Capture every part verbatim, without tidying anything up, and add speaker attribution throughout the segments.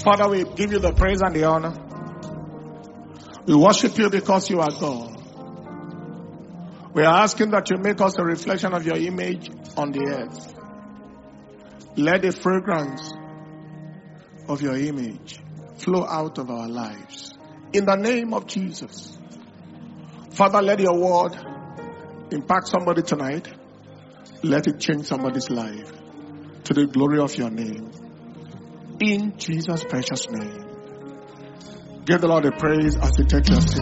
Speaker 1: Father, we give you the praise and the honor. We worship you because you are God. We are asking that you make us a reflection of your image on the earth. Let the fragrance of your image flow out of our lives. In the name of Jesus. Father, let your word impact somebody tonight. Let it change somebody's life to the glory of your name. In Jesus' precious name. Give the Lord a praise as you take your seat.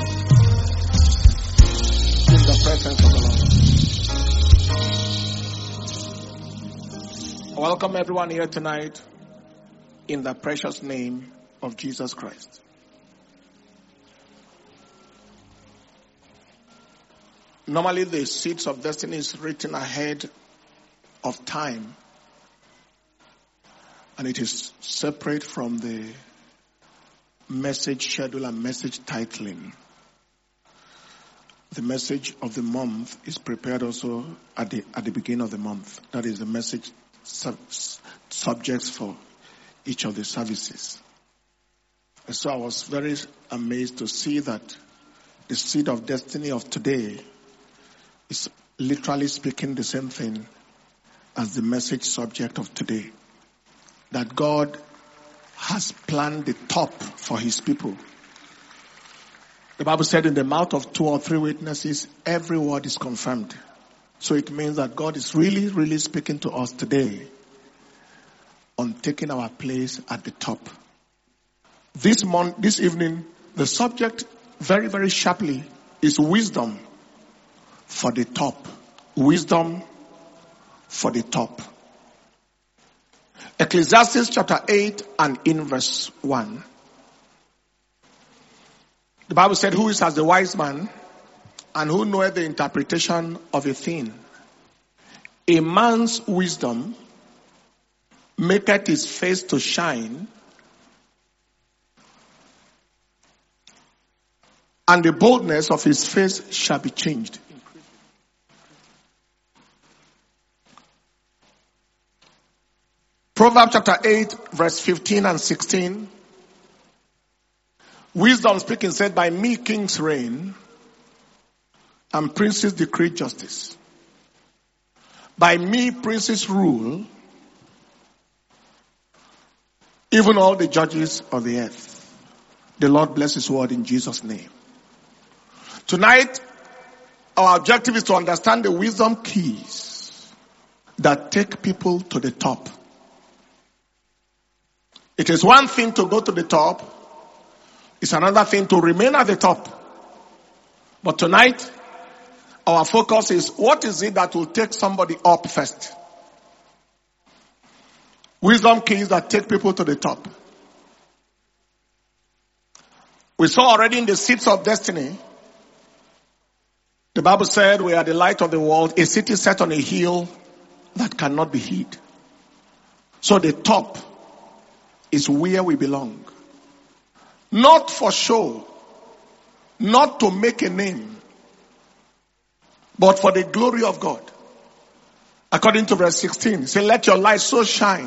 Speaker 1: In the presence of the Lord. Welcome everyone here tonight in the precious name of Jesus Christ. Normally the seeds of destiny is written ahead of time. And it is separate from the message schedule and message titling. The message of the month is prepared also at the at the beginning of the month. That is the message sub, subjects for each of the services. And so I was very amazed to see that the seed of destiny of today is literally speaking the same thing as the message subject of today. That God has planned the top for his people. The Bible said in the mouth of two or three witnesses, every word is confirmed. So it means that God is really, really speaking to us today on taking our place at the top. This month, this evening, the subject very, very sharply is wisdom for the top. Wisdom for the top. Ecclesiastes chapter eight and in verse one. The Bible said, who is as the wise man, and who knoweth the interpretation of a thing? A man's wisdom maketh his face to shine, and the boldness of his face shall be changed. Proverbs chapter eight, verse fifteen and sixteen. Wisdom speaking said, by me kings reign, and princes decree justice. By me princes rule, even all the judges of the earth. The Lord bless his word in Jesus' name. Tonight, our objective is to understand the wisdom keys that take people to the top. It is one thing to go to the top. It's another thing to remain at the top. But tonight, our focus is what is it that will take somebody up first? Wisdom keys that take people to the top. We saw already in the seeds of destiny, the Bible said we are the light of the world, a city set on a hill that cannot be hid. So the top is where we belong. Not for show, not to make a name, but for the glory of God. According to verse sixteen, say, let your light so shine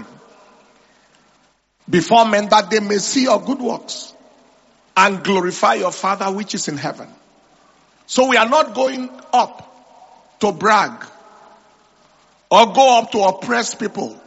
Speaker 1: before men that they may see your good works and glorify your Father which is in heaven. So we are not going up to brag or go up to oppress people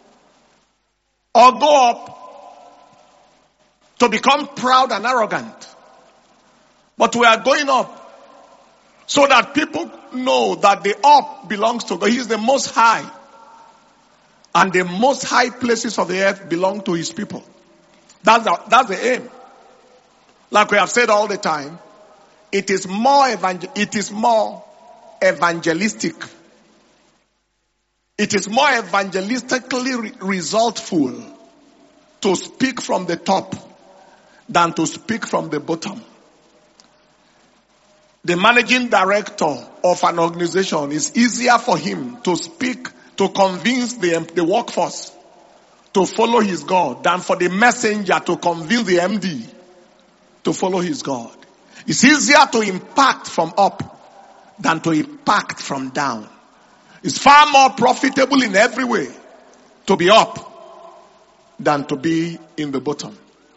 Speaker 1: or go up to become proud and arrogant. But we are going up so that people know that the up belongs to God. He is the most high. And the most high places of the earth belong to his people. That's the, that's the aim. Like we have said all the time, it is more evangel- it is more evangelistic. It is more evangelistically re- resultful to speak from the top than to speak from the bottom. The managing director of an organization is easier for him to speak, to convince the, the workforce to follow his God than for the messenger to convince the M D to follow his God. It's easier to impact from up than to impact from down. It's far more profitable in every way to be up than to be in the bottom.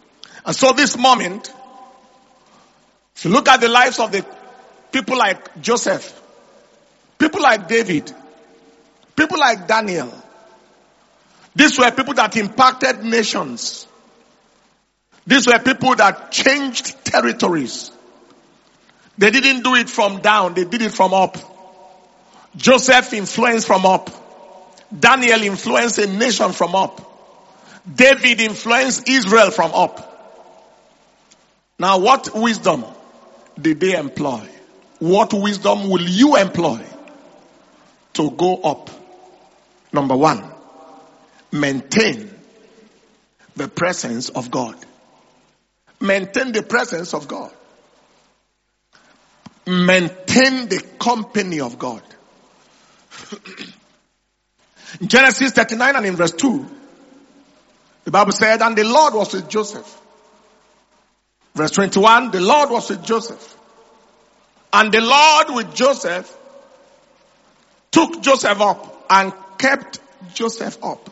Speaker 1: And so this moment, if you look at the lives of the people like Joseph, people like David, people like Daniel, these were people that impacted nations. These were people that changed territories. They didn't do it from down, they did it from up. Joseph influenced from up. Daniel influenced a nation from up. David influenced Israel from up. Now what wisdom did they employ? What wisdom will you employ to go up? Number one, maintain the presence of God. Maintain the presence of God. Maintain the company of God. In Genesis thirty-nine and in verse two, the Bible said, and the Lord was with Joseph. Verse twenty-one, the Lord was with Joseph. And the Lord with Joseph took Joseph up and kept Joseph up.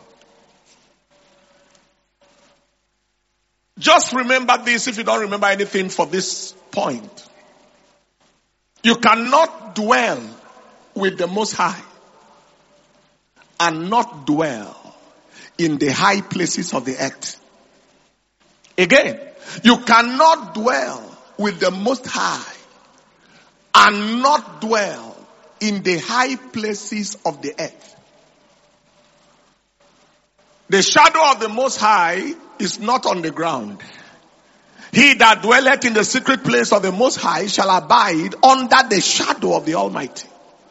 Speaker 1: Just remember this if you don't remember anything for this point. You cannot dwell with the Most High and not dwell in the high places of the earth. Again, you cannot dwell with the Most High and not dwell in the high places of the earth. The shadow of the Most High is not on the ground. He that dwelleth in the secret place of the Most High shall abide under the shadow of the Almighty.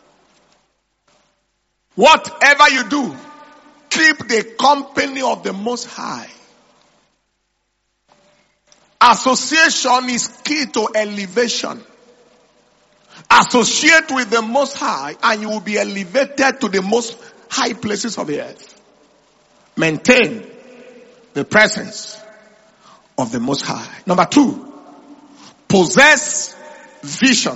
Speaker 1: Whatever you do, keep the company of the Most High. Association is key to elevation. Associate with the Most High and you will be elevated to the most high places of the earth. Maintain the presence of the Most High. Number two, possess vision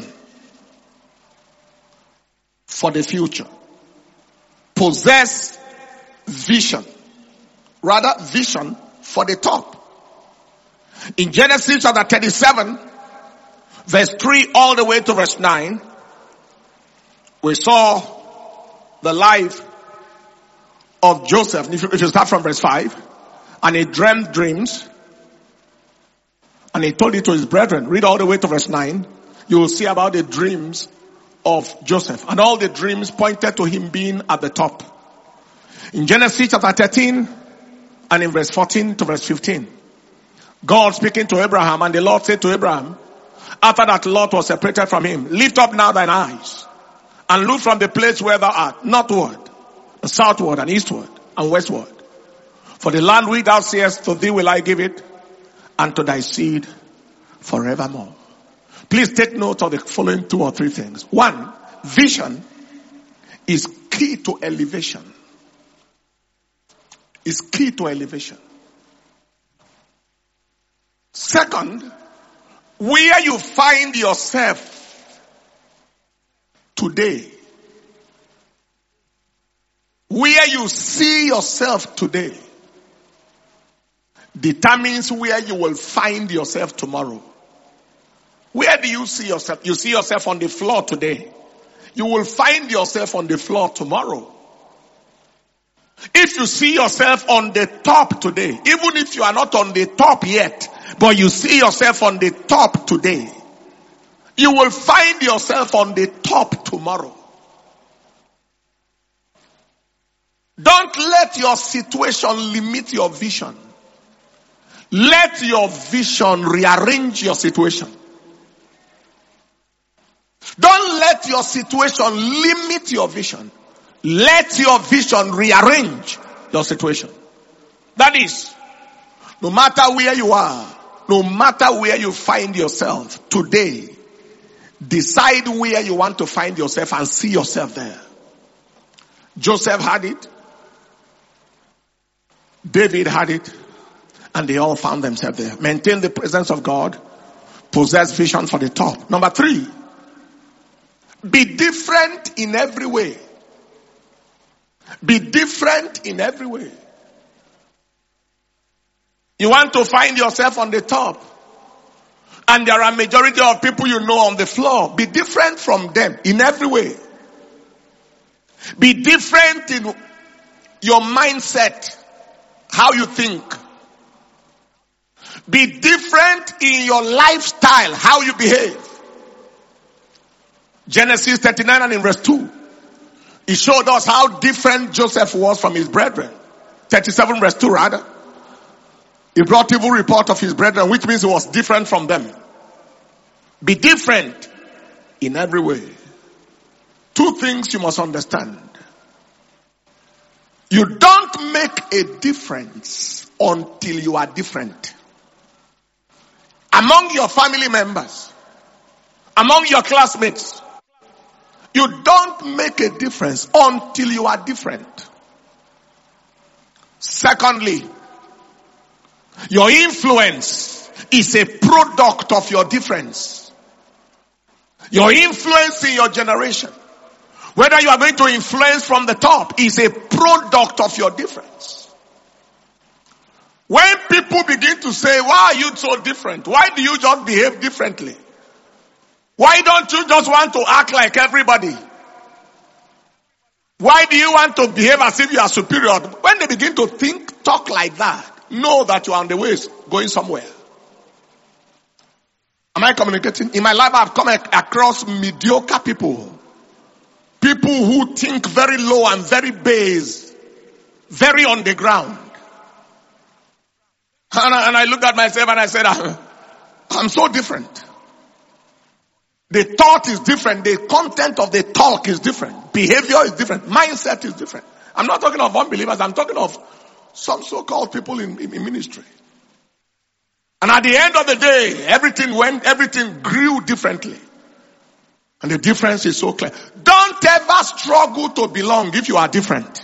Speaker 1: for the future. Possess vision. Rather, vision for the top. In Genesis chapter thirty-seven, verse three all the way to verse nine, we saw the life of Joseph. If you, if you start from verse five, and he dreamed dreams, and he told it to his brethren. Read all the way to verse nine. You will see about the dreams of Joseph. And all the dreams pointed to him being at the top. In Genesis chapter thirteen, and in verse fourteen to verse fifteen, God speaking to Abraham, and the Lord said to Abraham, after that Lot was separated from him, lift up now thine eyes, and look from the place where thou art, northward, and southward, and eastward, and westward. For the land which thou seest, to thee will I give it, and to thy seed forevermore. Please take note of the following two or three things. One, vision is key to elevation. Is key to elevation. Second, where you find yourself today, where you see yourself today, determines where you will find yourself tomorrow. Where do you see yourself? You see yourself on the floor today. You will find yourself on the floor tomorrow. If you see yourself on the top today, even if you are not on the top yet, but you see yourself on the top today, you will find yourself on the top tomorrow. Don't let your situation limit your vision. Let your vision rearrange your situation. Don't let your situation limit your vision. Let your vision rearrange your situation. That is, no matter where you are, no matter where you find yourself today, decide where you want to find yourself and see yourself there. Joseph had it. David had it. And they all found themselves there. Maintain the presence of God. Possess vision for the top. Number three, be different in every way. Be different in every way. You want to find yourself on the top. And there are majority of people you know on the floor. Be different from them in every way. Be different in your mindset, how you think. Be different in your lifestyle, how you behave. Genesis thirty-nine and in verse two, it showed us how different Joseph was from his brethren. thirty-seven verse two rather. He brought evil report of his brethren, which means he was different from them. Be different in every way. Two things you must understand. You don't make a difference until you are different. Among your family members, among your classmates, you don't make a difference until you are different. Secondly, your influence is a product of your difference. Your influence in your generation, whether you are going to influence from the top, is a product of your difference. When people begin to say, why are you so different? Why do you just behave differently? Why don't you just want to act like everybody? Why do you want to behave as if you are superior? When they begin to think, talk like that, know that you are on the way going somewhere. Am I communicating? In my life, I've come across mediocre people. People who think very low and very base. Very on the ground. And I, and I looked at myself and I said, I'm, I'm so different. The thought is different. The content of the talk is different. Behavior is different. Mindset is different. I'm not talking of unbelievers. I'm talking of some so-called people in, in, in ministry. And at the end of the day, everything went, everything grew differently. And the difference is so clear. Don't ever struggle to belong if you are different.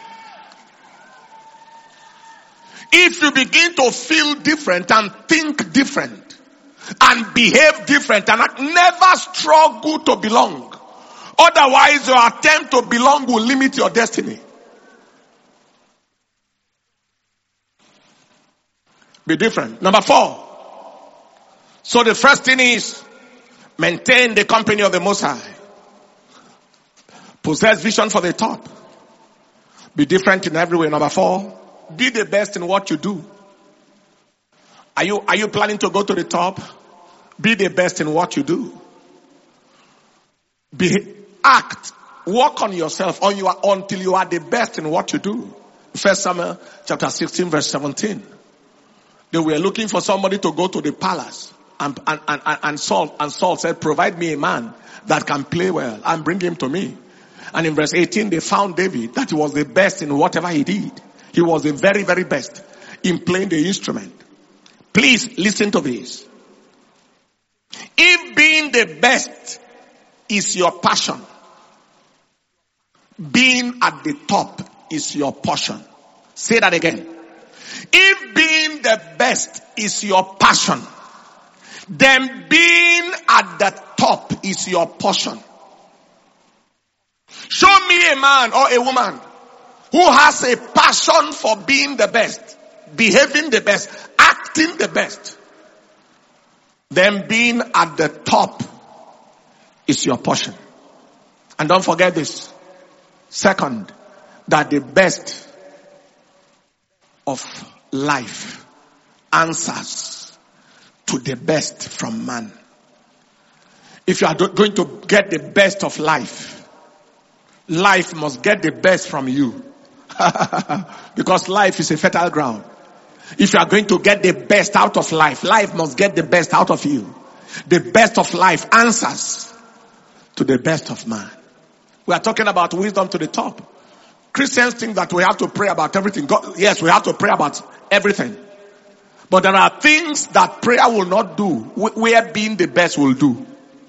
Speaker 1: If you begin to feel different and think different and behave different and never struggle to belong, otherwise your attempt to belong will limit your destiny. Be different. Number four. So the first thing is maintain the company of the Most High. Possess vision for the top. Be different in every way. Number four. Be the best in what you do. Are you, are you planning to go to the top? Be the best in what you do. Be, act, work on yourself on your, until you are the best in what you do. First Samuel chapter sixteen verse seventeen. They were looking for somebody to go to the palace. And, and, and, and Saul, and Saul said, provide me a man that can play well and bring him to me. And in verse eighteen, they found David, that he was the best in whatever he did. He was the very, very best in playing the instrument. Please listen to this. If being the best is your passion, being at the top is your portion. Say that again. If being the best is your passion, then being at the top is your portion. Show me a man or a woman who has a passion for being the best, behaving the best, acting the best. Then being at the top is your portion. And don't forget this. Second, that the best of life answers to the best from man. If you are going to get the best of life, life must get the best from you. Because life is a fertile ground. If you are going to get the best out of life, life must get the best out of you. The best of life answers to the best of man. We are talking about wisdom to the top. Christians think that we have to pray about everything. God, yes, we have to pray about everything. But there are things that prayer will not do, where being the best will do.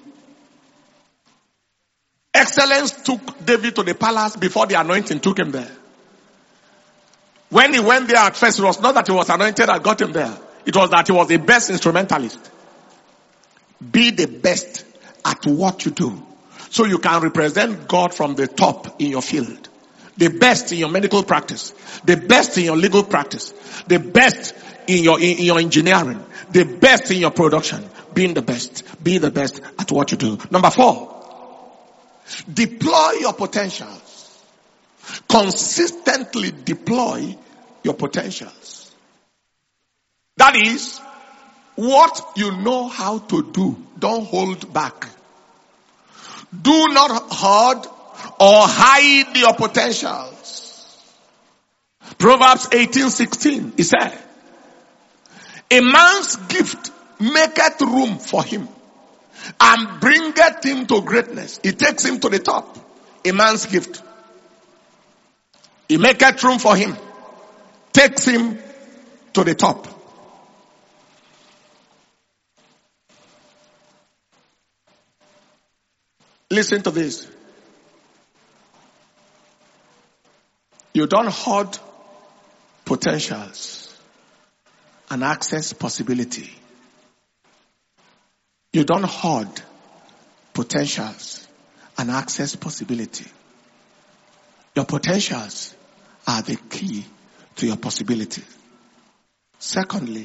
Speaker 1: Excellence took David to the palace before the anointing took him there. When he went there at first, it was not that he was anointed that got him there. It was that he was the best instrumentalist. Be the best at what you do, so you can represent God from the top in your field. the best in your medical practice, the best in your legal practice, the best in your, in, in your engineering, the best in your production. Being the best. Be the best at what you do. Number four, deploy your potentials. Consistently deploy your potentials. That is, what you know how to do, don't hold back. Do not hoard or hide your potentials. Proverbs eighteen sixteen, he said, a man's gift maketh room for him and bringeth him to greatness. It takes him to the top. A man's gift. He maketh room for him. Takes him to the top. Listen to this. You don't hoard potentials and access possibility. You don't hoard potentials and access possibility. Your potentials are the key to your possibility. Secondly,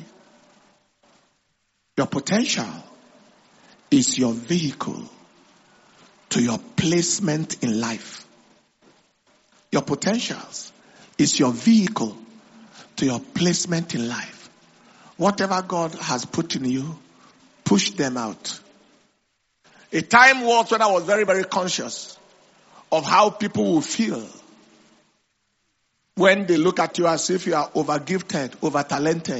Speaker 1: your potential is your vehicle to your placement in life. Your potentials is your vehicle to your placement in life. Whatever God has put in you, push them out. A time was when I was very, very conscious of how people will feel when they look at you as if you are over-gifted, over-talented.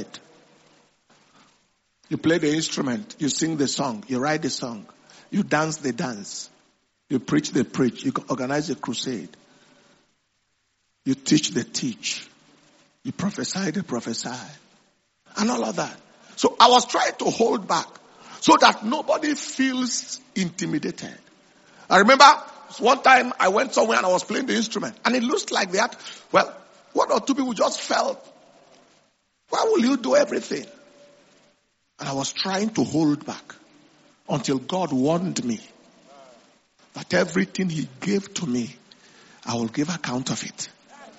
Speaker 1: You play the instrument, you sing the song, you write the song, you dance the dance, you preach the preach, you organize a crusade, you teach the teach, you prophesy the prophesy, and all of that. So I was trying to hold back so that nobody feels intimidated. I remember one time I went somewhere and I was playing the instrument and it looked like that. Well, one or two people just felt, why will you do everything? And I was trying to hold back until God warned me that everything he gave to me, I will give account of it.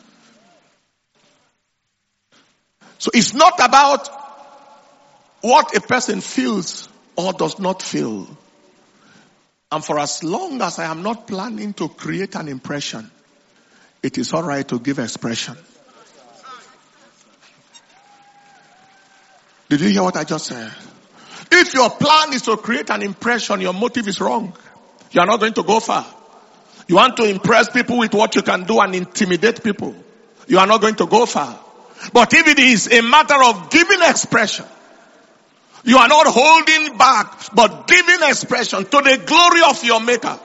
Speaker 1: So it's not about what a person feels or does not feel. And for as long as I am not planning to create an impression, it is all right to give expression. Did you hear what I just said? If your plan is to create an impression, your motive is wrong. You are not going to go far. You want to impress people with what you can do and intimidate people. You are not going to go far. But if it is a matter of giving expression, you are not holding back, but giving expression to the glory of your Maker,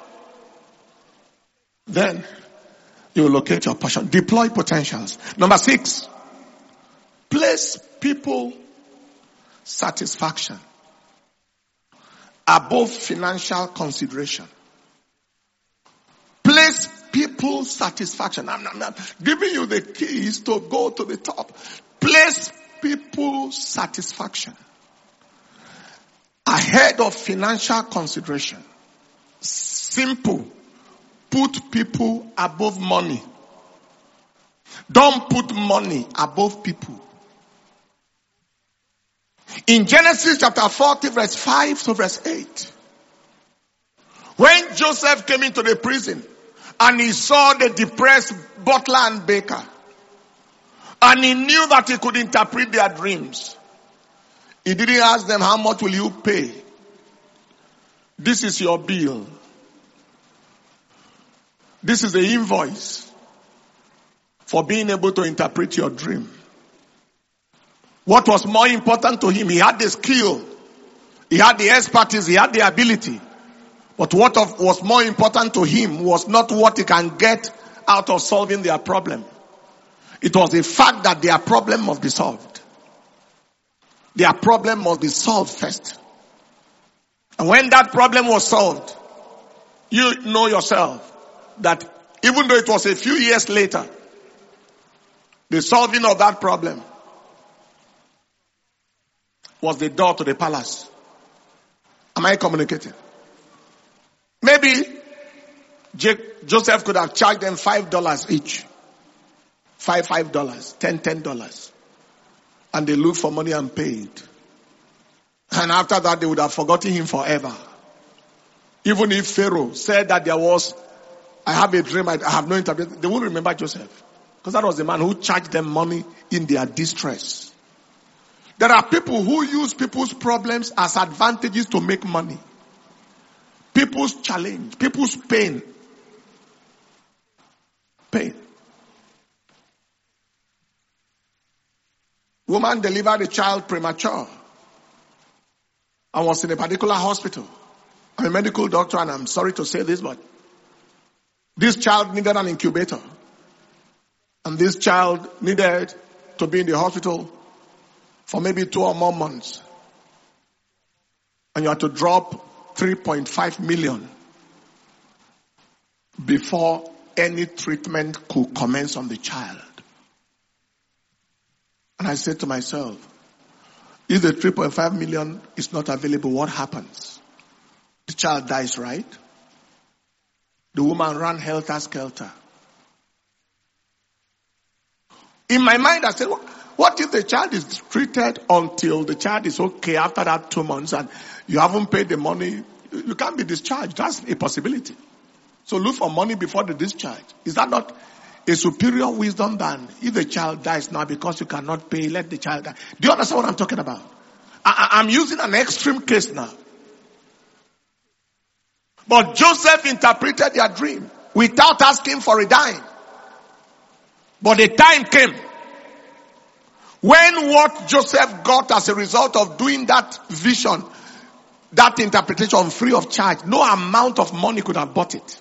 Speaker 1: then you will locate your passion. Deploy potentials. Number six, place people satisfaction above financial consideration. Place people satisfaction. I'm, I'm, I'm giving you the keys to go to the top. Place people satisfaction ahead of financial consideration. Simple. Put people above money. Don't put money above people. In Genesis chapter forty verse five to verse eight, when Joseph came into the prison and he saw the depressed butler and baker, and he knew that he could interpret their dreams, he didn't ask them, how much will you pay? This is your bill. This is the invoice for being able to interpret your dream. What was more important to him? He had the skill. He had the expertise. He had the ability. But what of, was more important to him was not what he can get out of solving their problem. It was the fact that their problem must be solved. Their problem must be solved first. And when that problem was solved, you know yourself that even though it was a few years later, the solving of that problem was the door to the palace. Am I communicating? Maybe Joseph could have charged them five dollars each. Five, five dollars, ten, ten dollars. And they looked for money and paid. And after that, they would have forgotten him forever. Even if Pharaoh said that there was, I have a dream, I have no interpretation, they wouldn't remember Joseph. Because that was the man who charged them money in their distress. There are people who use people's problems as advantages to make money. People's challenge, people's pain. Pain. Woman delivered a child premature and was in a particular hospital. I'm a medical doctor and I'm sorry to say this, but this child needed an incubator. And this child needed to be in the hospital for maybe two or more months. And you had to drop three point five million before any treatment could commence on the child. And I said to myself, if the three point five million is not available, what happens? The child dies, right? The woman ran helter-skelter. In my mind, I said, what if the child is treated until the child is okay after that two months and you haven't paid the money? You can't be discharged. That's a possibility. So look for money before the discharge. Is that not a superior wisdom than if the child dies now because you cannot pay, let the child die? Do you understand what I'm talking about? I, I'm using an extreme case now. But Joseph interpreted their dream without asking for a dime. But the time came when what Joseph got as a result of doing that vision, that interpretation free of charge, no amount of money could have bought it.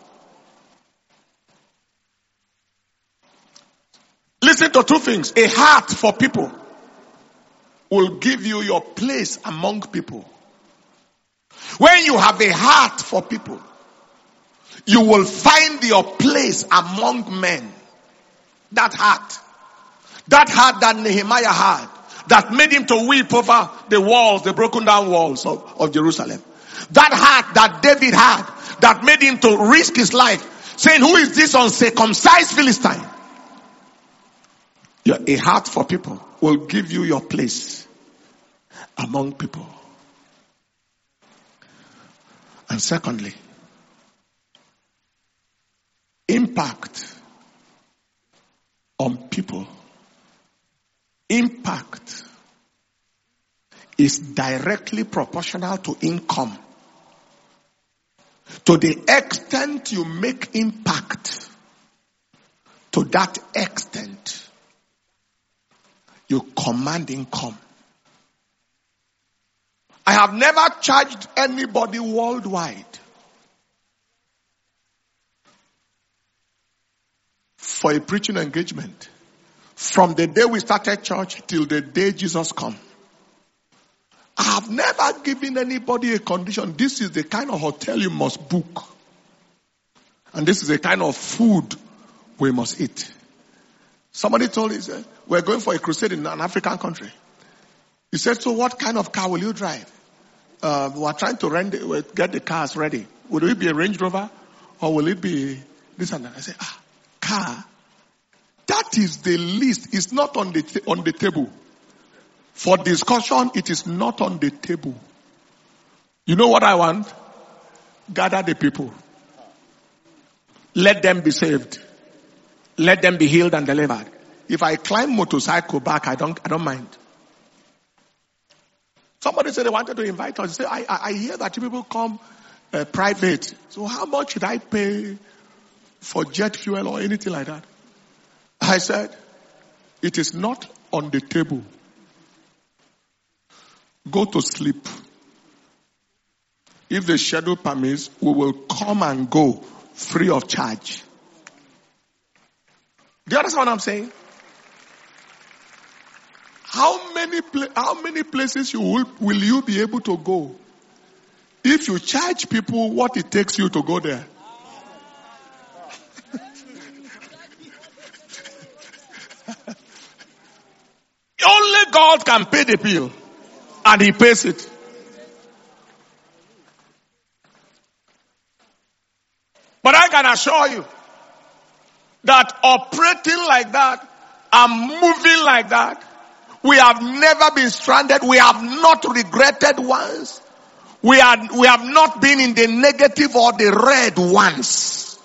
Speaker 1: Listen to two things. A heart for people will give you your place among people. When you have a heart for people, you will find your place among men. That heart. That heart that Nehemiah had, that made him to weep over the walls, the broken down walls of, of Jerusalem. That heart that David had, that made him to risk his life, saying, who is this uncircumcised Philistine? Your, a heart for people will give you your place among people. And secondly, impact on people. Impact is directly proportional to income. To the extent you make impact, to that extent, you command income. I have never charged anybody worldwide for a preaching engagement. From the day we started church till the day Jesus comes. I have never given anybody a condition. This is the kind of hotel you must book. And this is the kind of food we must eat. Somebody told me, said, we're going for a crusade in an African country. He said, so what kind of car will you drive? Uh, we're trying to rent, the, get the cars ready. Will it be a Range Rover or will it be this and that? I said, ah, car? That is the list. It's not on the, on the table. For discussion, it is not on the table. You know what I want? Gather the people. Let them be saved. Let them be healed and delivered. If I climb motorcycle back, I don't, I don't mind. Somebody said they wanted to invite us. They said, I, I, I hear that you people come uh, private. So how much should I pay for jet fuel or anything like that? I said, it is not on the table. Go to sleep. If the schedule permits, we will come and go free of charge. Do you understand what I'm saying? How many pla- how many places you will, will you be able to go if you charge people what it takes you to go there? Only God can pay the bill, and He pays it. But I can assure you that operating like that I'm moving like that. We have never been stranded. We have not regretted once. We are, we have not been in the negative or the red once.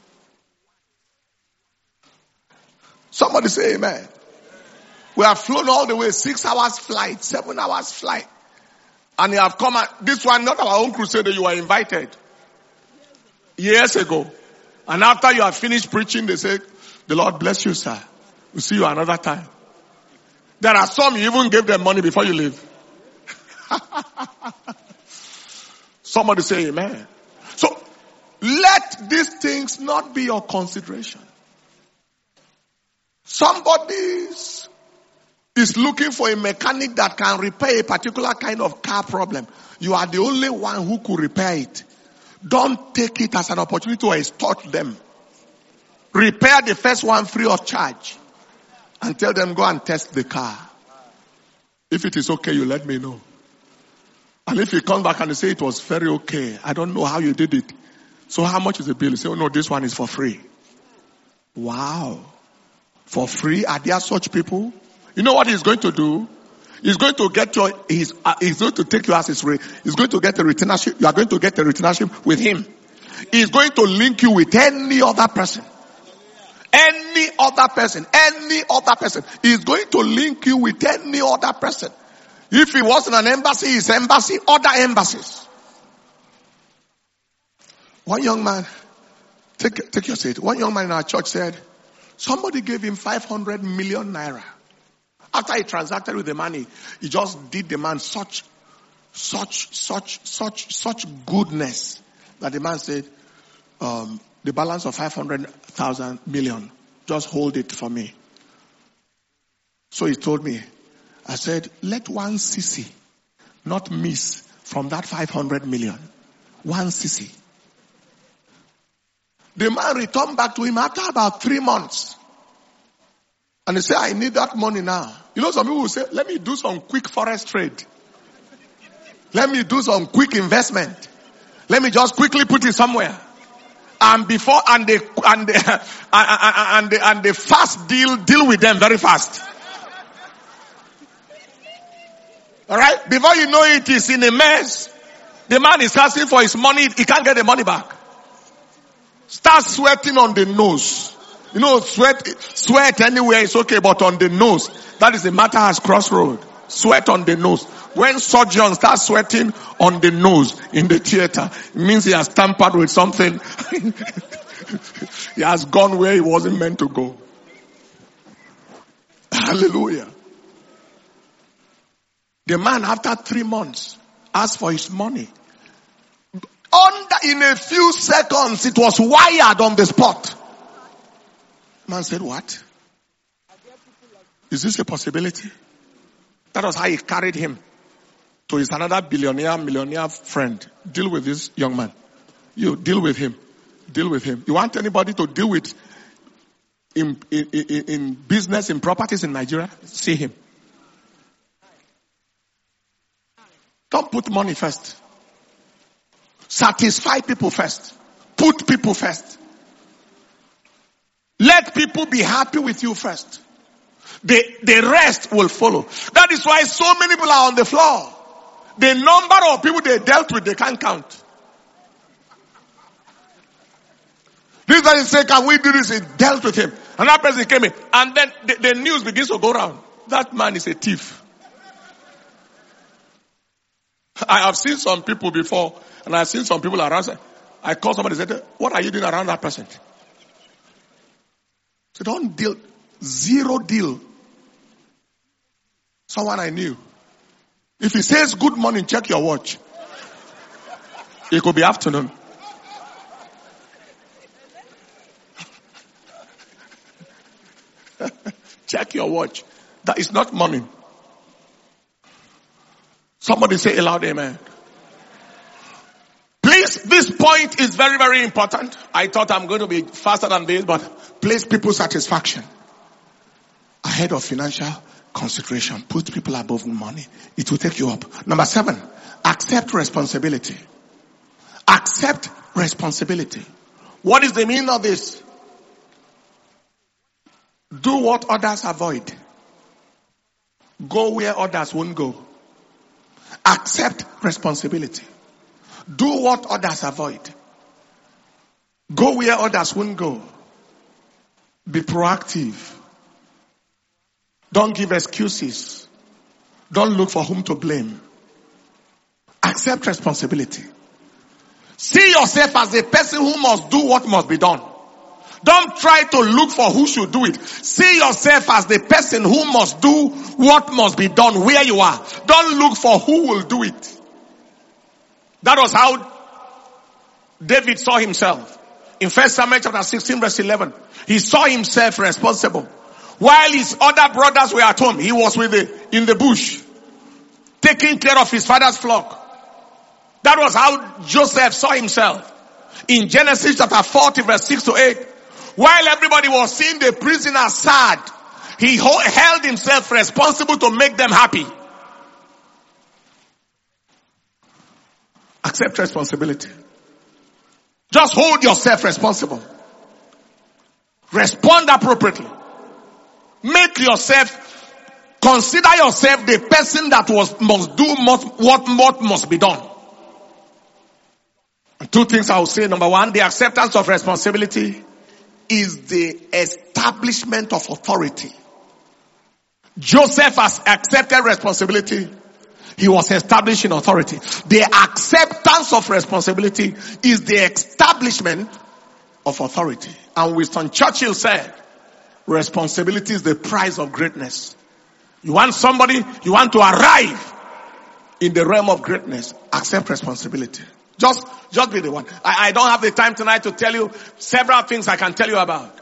Speaker 1: Somebody say amen. We have flown all the way, six hours flight, seven hours flight. And you have come at this one, not our own crusade, you were invited years ago. And after you have finished preaching, they say, the Lord bless you, sir. We'll see you another time. There are some you even gave them money before you leave. Somebody say amen. So, let these things not be your consideration. Somebody is looking for a mechanic that can repair a particular kind of car problem. You are the only one who could repair it. Don't take it as an opportunity to extort them. Repair the first one free of charge. And tell them, go and test the car. If it is okay, you let me know. And if you come back and you say it was very okay, I don't know how you did it. So how much is the bill? You say, oh no, this one is for free. Wow. For free? Are there such people? You know what he's going to do? He's going to get your, he's, uh, he's going to take you as his rate. He's going to get a retainership. You are going to get a retainership with him. He's going to link you with any other person. Any other person, any other person is going to link you with any other person. If he was in an embassy, his embassy, other embassies. One young man, take, take your seat. One young man in our church said, somebody gave him five hundred million naira. After he transacted with the money, he just did the man such, such, such, such, such goodness that the man said, um, the balance of five hundred thousand million, just hold it for me. So he told me, I said, let one cc not miss from that five hundred million. One cc. The man returned back to him after about three months. And he said, I need that money now. You know, some people will say, let me do some quick forest trade. Let me do some quick investment. Let me just quickly put it somewhere. And before, and they, and they, and they, and they fast deal, deal with them very fast. Alright? Before you know it, he's in a mess. The man is asking for his money, he can't get the money back. Start sweating on the nose. You know, sweat, sweat anywhere is okay, but on the nose, that is the matter has crossroad. Sweat on the nose. When surgeon starts sweating on the nose in the theater, it means he has tampered with something. He has gone where he wasn't meant to go. Hallelujah. The man, after three months, asked for his money. Under, in a few seconds, it was wired on the spot. Man said, what? Is this a possibility? That was how he carried him to his another billionaire, millionaire friend. Deal with this young man. You deal with him. Deal with him. You want anybody to deal with in, in, in, in business, in properties in Nigeria? See him. Don't put money first. Satisfy people first. Put people first. Let people be happy with you first. The, the rest will follow. That is why so many people are on the floor. The number of people they dealt with, they can't count. This guy say, can we do this? He dealt with him. Another person came in. And then the, the news begins to go around. That man is a thief. I have seen some people before, and I've seen some people around. I call somebody and said, what are you doing around that person? So don't deal. Zero deal. Someone I knew. If he says good morning, check your watch. It could be afternoon. Check your watch. That is not morning. Somebody say a loud amen. Please, this point is very, very important. I thought I'm going to be faster than this, but place people's satisfaction ahead of financial consideration. Put people above money. It will take you up. Number seven, accept responsibility. Accept responsibility. What is the meaning of this? Do what others avoid. Go where others won't go. Accept responsibility. Do what others avoid. Go where others won't go. Be proactive. Don't give excuses. Don't look for whom to blame. Accept responsibility. See yourself as a person who must do what must be done. Don't try to look for who should do it. See yourself as the person who must do what must be done where you are. Don't look for who will do it. That was how David saw himself. In First Samuel chapter sixteen verse eleven, he saw himself responsible. While his other brothers were at home, he was with the, in the bush, taking care of his father's flock. That was how Joseph saw himself. In Genesis chapter forty verse six to eight, while everybody was seeing the prisoner sad, he held himself responsible to make them happy. Accept responsibility. Just hold yourself responsible. Respond appropriately. Make yourself, consider yourself the person that was must do must, what, what must be done. Two things I will say. Number one, the acceptance of responsibility is the establishment of authority. Joseph has accepted responsibility. He was established in authority. The acceptance of responsibility is the establishment of authority. And Winston Churchill said, responsibility is the price of greatness. You want somebody, you want to arrive in the realm of greatness, accept responsibility. Just, just be the one. I, I don't have the time tonight to tell you several things I can tell you about.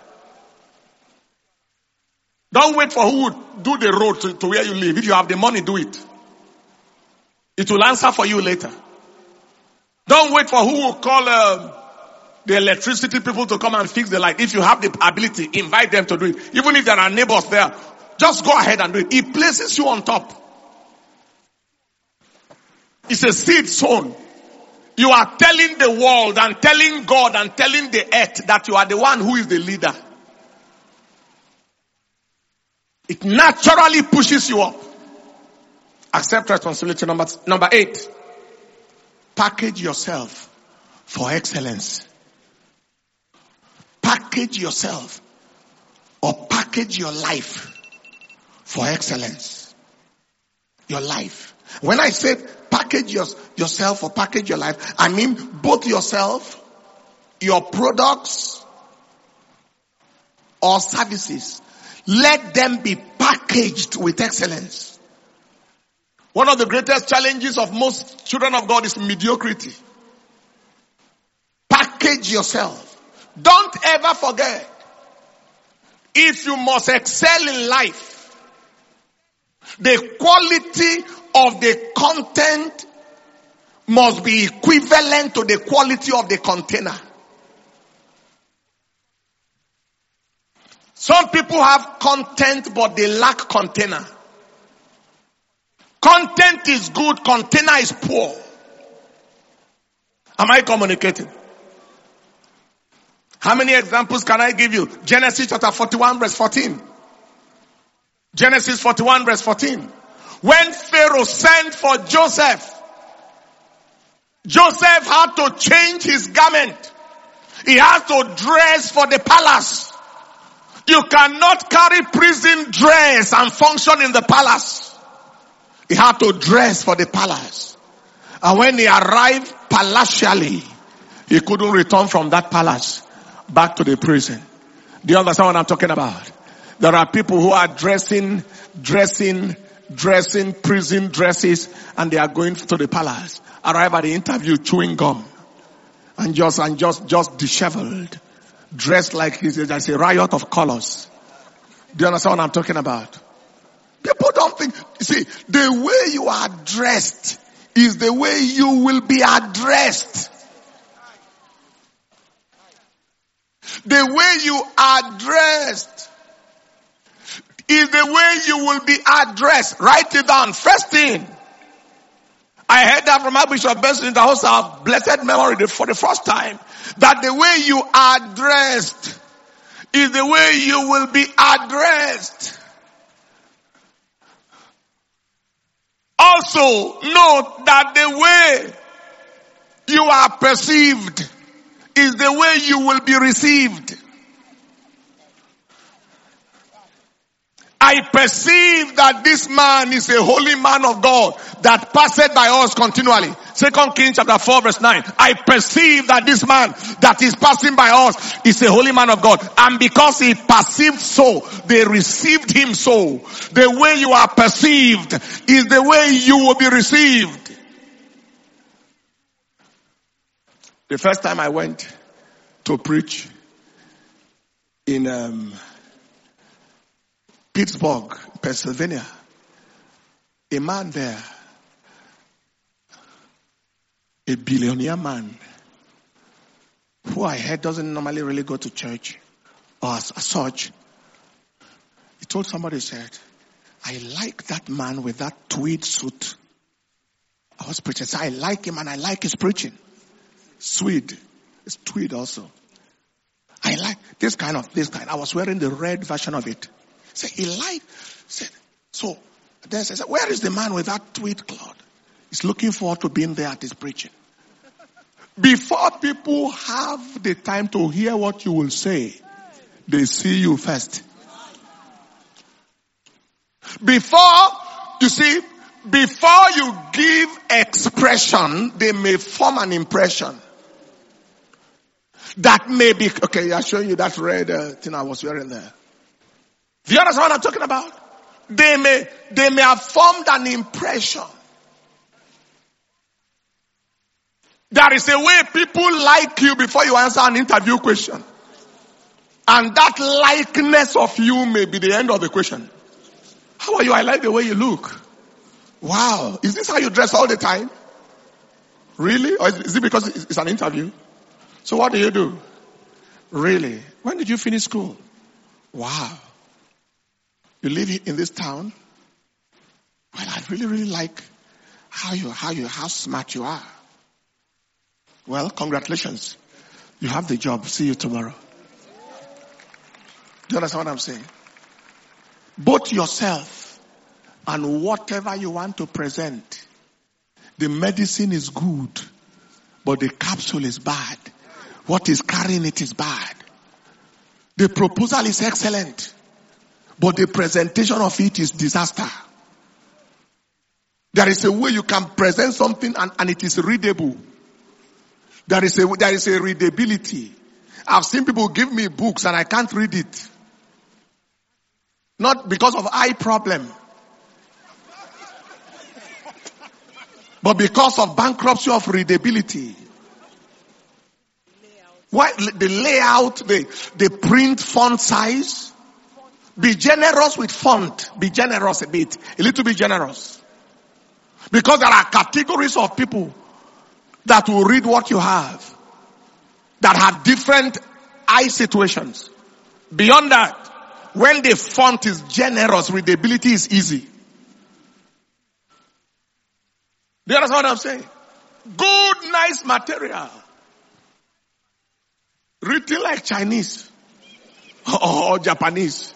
Speaker 1: Don't wait for who would do the road to, to where you live. If you have the money, do it. It will answer for you later. Don't wait for who will call um, the electricity people to come and fix the light. If you have the ability, invite them to do it. Even if there are neighbors there, just go ahead and do it. It places you on top. It's a seed sown. You are telling the world and telling God and telling the earth that you are the one who is the leader. It naturally pushes you up. Accept responsibility. Number, number eight. Package yourself for excellence. Package yourself or package your life for excellence. Your life. When I say package your, yourself or package your life, I mean both yourself, your products or services. Let them be packaged with excellence. One of the greatest challenges of most children of God is mediocrity. Package yourself. Don't ever forget, if you must excel in life, the quality of the content must be equivalent to the quality of the container. Some people have content, but they lack container. Content is good, container is poor. Am I communicating? How many examples can I give you? Genesis chapter forty-one verse fourteen. Genesis forty-one verse fourteen. When Pharaoh sent for Joseph, Joseph had to change his garment. He had to dress for the palace. You cannot carry prison dress and function in the palace. He had to dress for the palace. And when he arrived palatially, he couldn't return from that palace back to the prison. Do you understand what I'm talking about? There are people who are dressing, dressing, dressing prison dresses, and they are going to the palace. Arrive at the interview chewing gum. And just, and just, just disheveled. Dressed like there's a riot of colors. Do you understand what I'm talking about? People don't think, you see, the way you are dressed is the way you will be addressed. The way you are dressed is the way you will be addressed. Write it down. First thing, I heard that from Archbishop Benson in the house of blessed memory for the first time, that the way you are dressed is the way you will be addressed. Also, note that the way you are perceived is the way you will be received. I perceive that this man is a holy man of God that passeth by us continually. Second Kings chapter four verse nine. I perceive that this man that is passing by us is a holy man of God. And because he perceived so, they received him so. The way you are perceived is the way you will be received. The first time I went to preach in um, Pittsburgh, Pennsylvania, a man there, a billionaire man, who I heard doesn't normally really go to church or as, as such, he told somebody, he said, I like that man with that tweed suit. I was preaching. So I like him and I like his preaching. Swede. It's tweed also. I like this kind of, this kind. I was wearing the red version of it. So he liked, said, so then I said, where is the man with that tweed cloth? He's looking forward to being there at his preaching. Before people have the time to hear what you will say, they see you first. Before, you see, before you give expression, they may form an impression. That may be, okay, I'll show you that red uh, thing I was wearing there. Do you understand what I'm talking about? They may, they may have formed an impression. There is a way people like you before you answer an interview question. And that likeness of you may be the end of the question. How are you? I like the way you look. Wow. Is this how you dress all the time? Really? Or is it because it's an interview? So what do you do? Really? When did you finish school? Wow. You live in this town? Well, I really, really like how you, how you, how smart you are. Well, congratulations. You have the job. See you tomorrow. Do you understand what I'm saying? Both yourself and whatever you want to present. The medicine is good, but the capsule is bad. What is carrying it is bad. The proposal is excellent, but the presentation of it is disaster. There is a way you can present something and, and it is readable. There is a, there is a readability. I've seen people give me books and I can't read it. Not because of eye problem, but because of bankruptcy of readability. Why the layout, the, the print font size? Be generous with font. Be generous a bit. A little bit generous. Because there are categories of people that will read what you have. That have different eye situations. Beyond that, when the font is generous, readability is easy. Do you understand what I'm saying? Good, nice material. Written like Chinese or Japanese.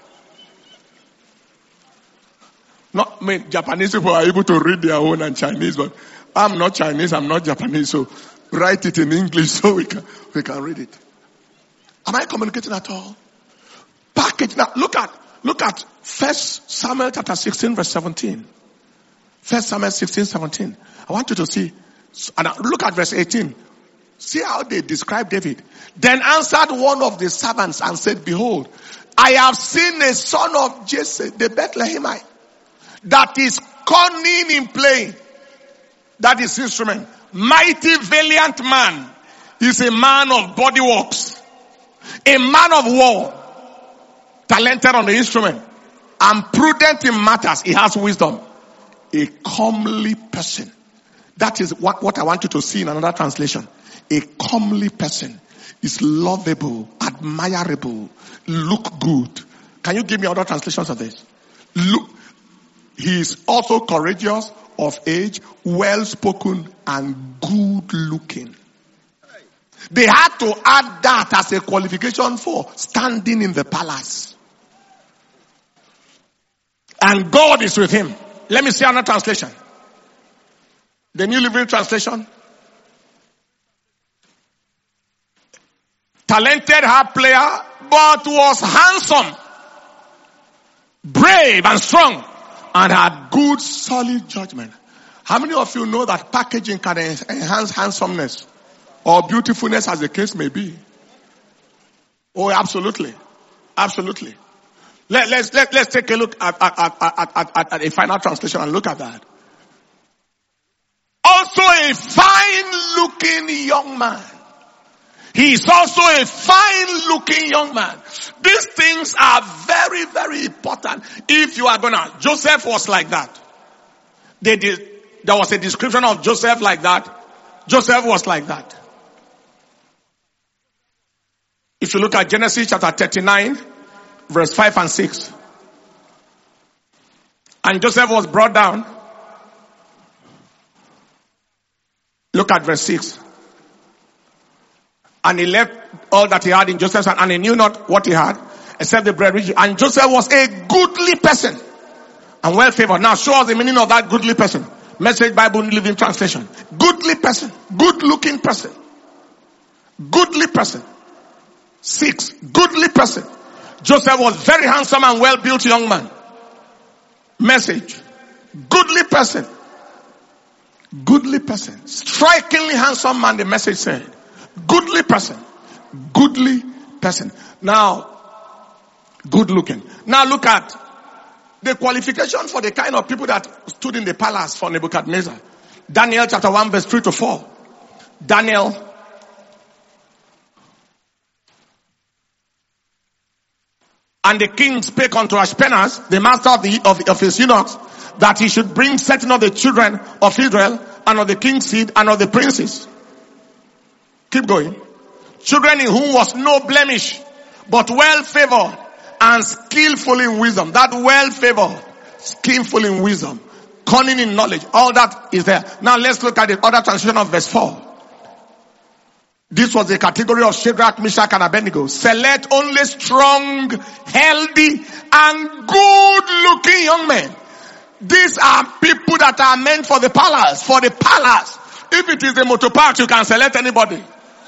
Speaker 1: Not, I mean, Japanese people are able to read their own and Chinese, but I'm not Chinese, I'm not Japanese, so write it in English so we can, we can read it. Am I communicating at all? Package. Now, look at, look at First Samuel chapter sixteen verse seventeen. First Samuel sixteen, seventeen. I want you to see, and look at verse eighteen. See how they describe David. Then answered one of the servants and said, behold, I have seen a son of Jesse, the Bethlehemite, that is cunning in playing. That is instrument. Mighty, valiant man. He's a man of body works. A man of war. Talented on the instrument. And prudent in matters. He has wisdom. A comely person. That is what, what I want you to see in another translation. A comely person is lovable, admirable, look good. Can you give me other translations of this? Look, he is also courageous, of age, well spoken, and good looking. They had to add that as a qualification for standing in the palace. And God is with him. Let me see another translation. The New Living Translation. Talented harp player, but was handsome, brave and strong, and had good solid judgment. How many of you know that packaging can enhance handsomeness or beautifulness, as the case may be? Oh, absolutely. Absolutely. Let, let's, let, let's take a look at, at, at, at, at, at a final translation and look at that. Also a fine looking young man. He is also a fine looking young man. These things are very, very important. If you are gonna, Joseph was like that. They did, there was a description of Joseph like that. Joseph was like that. If you look at Genesis chapter thirty-nine, verse five and six. And Joseph was brought down. Look at verse six. And he left all that he had in Joseph's hand, and he knew not what he had, except the bread which, and Joseph was a goodly person, and well favored. Now show us the meaning of that goodly person. Message Bible Living Translation. Goodly person. Good looking person. Goodly person. Six. Goodly person. Joseph was very handsome and well built young man. Message. Goodly person. Goodly person. Strikingly handsome man, the message said. Goodly person. Goodly person. Now, good looking. Now look at the qualification for the kind of people that stood in the palace for Nebuchadnezzar. Daniel chapter one verse three to four. Daniel. And the king spake unto Ashpenaz, the master of, the, of, of his eunuchs, that he should bring certain of the children of Israel, and of the king's seed, and of the princes. Keep going. Children in whom was no blemish, but well favored and skillful in wisdom. That well favored, skillful in wisdom, cunning in knowledge. All that is there. Now let's look at the other translation of verse four. This was the category of Shadrach, Meshach, and Abednego. Select only strong, healthy, and good-looking young men. These are people that are meant for the palace. For the palace. If it is a motor park, you can select anybody.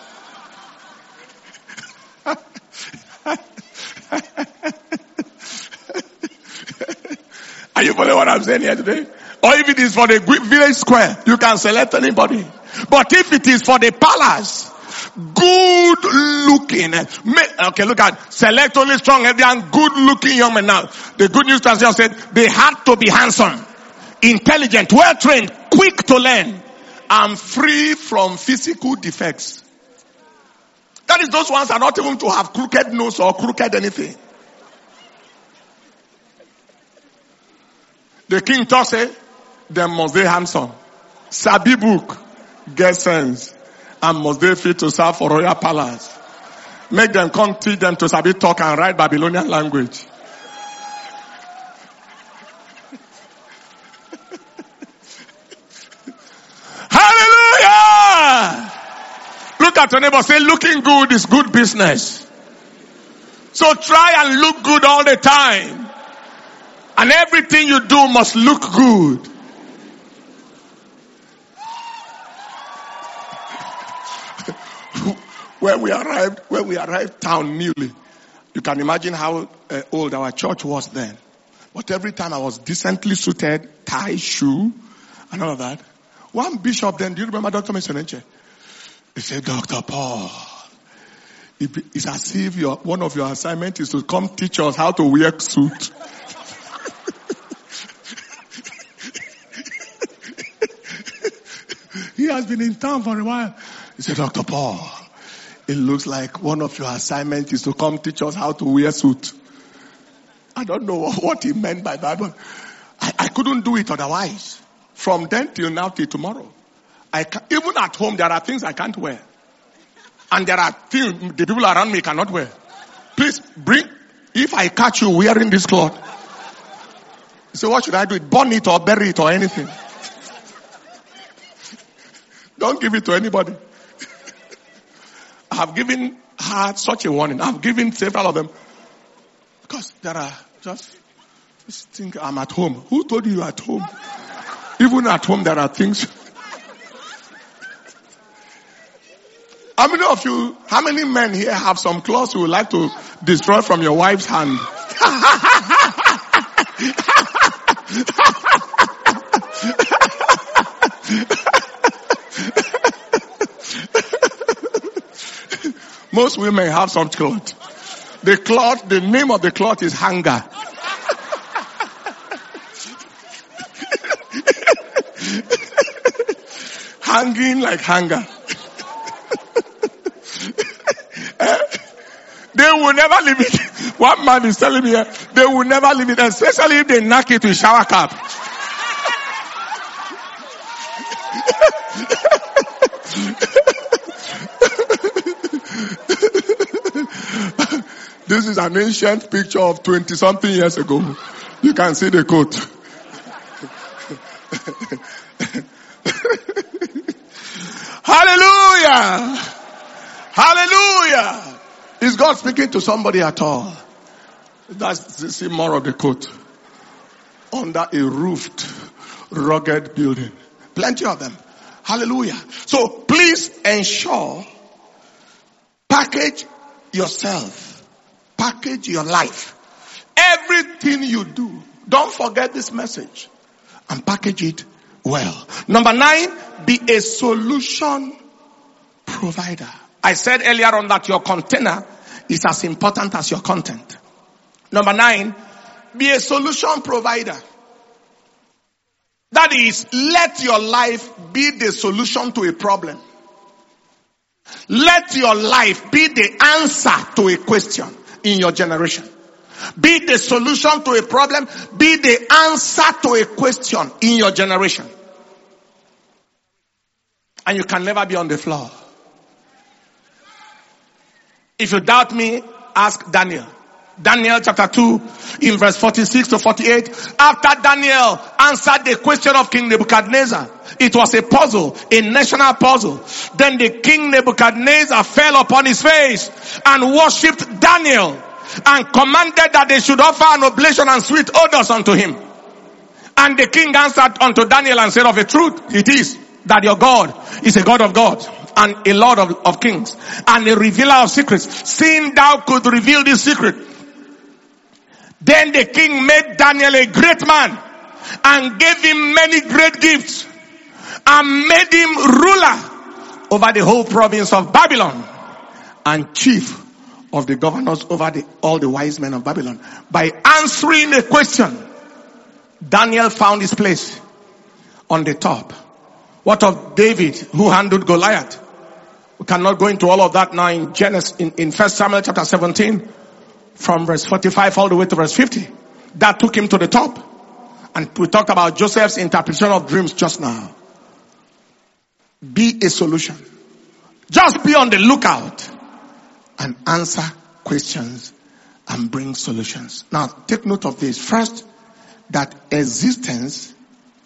Speaker 1: Are you following what I'm saying here today? Or if it is for the village square, you can select anybody. But if it is for the palace, good looking. Okay, look at, select only strong, healthy, and good looking young men. Now, the Good News Translation said they had to be handsome, intelligent, well trained, quick to learn, and free from physical defects. That is, those ones are not even to have crooked nose or crooked anything. The king talks, say, them must be handsome. Sabi book, get sense. And must they fit to serve for royal palace. Make them come teach them to sabi talk and write Babylonian language. Hallelujah! Look at your neighbor, say looking good is good business. So try and look good all the time. And everything you do must look good. When we arrived, when we arrived town newly, you can imagine how uh, old our church was then. But every time I was decently suited, tie, shoe, and all of that. One bishop then, do you remember Doctor Mesonenche? He said, Doctor Paul, it's as if your, one of your assignments is to come teach us how to wear suit. He has been in town for a while. He said, Doctor Paul, it looks like one of your assignments is to come teach us how to wear suit. I don't know what he meant by that, but I, I couldn't do it otherwise. From then till now till tomorrow. I can, even at home, there are things I can't wear. And there are things the people around me cannot wear. Please bring, if I catch you wearing this cloth, so what should I do? Burn it or bury it or anything? Don't give it to anybody. I've given her such a warning. I've given several of them. Because there are just, just think I'm at home. Who told you you're at home? Even at home there are things. How many of you, how many men here have some clothes you would like to destroy from your wife's hand? Most women have some cloth. The cloth, the name of the cloth is hanger. Hanging like hanger. They will never leave it. One man is telling me here, they will never leave it, especially if they knock it with shower cap. This is an ancient picture of twenty something years ago. You can see the coat. Hallelujah! Hallelujah! Is God speaking to somebody at all? That's see more of the coat. Under a roofed, rugged building. Plenty of them. Hallelujah. So please ensure, package yourself. Package your life. Everything you do, don't forget this message. And package it well. Number nine, be a solution provider. I said earlier on that your container is as important as your content. Number nine, be a solution provider. That is, let your life be the solution to a problem. Let your life be the answer to a question in your generation. Be the solution to a problem. Be the answer to a question in your generation. And you can never be on the floor. If you doubt me, ask Daniel. Daniel chapter two in verse forty-six to forty-eight. After Daniel answered the question of King Nebuchadnezzar, it was a puzzle, a national puzzle. Then the King Nebuchadnezzar fell upon his face and worshipped Daniel and commanded that they should offer an oblation and sweet odors unto him. And the king answered unto Daniel and said, of a truth it is that your God is a God of gods and a Lord of, of kings and a revealer of secrets, seeing thou could reveal this secret. Then the king made Daniel a great man and gave him many great gifts and made him ruler over the whole province of Babylon and chief of the governors over the, all the wise men of Babylon. By answering a question, Daniel found his place on the top. What of David who handled Goliath? We cannot go into all of that now in Genesis, in, in First Samuel chapter seventeen, from verse forty-five all the way to verse fifty. That took him to the top. And we talked about Joseph's interpretation of dreams just now. Be a solution. Just be on the lookout and answer questions and bring solutions. Now take note of this. First, that existence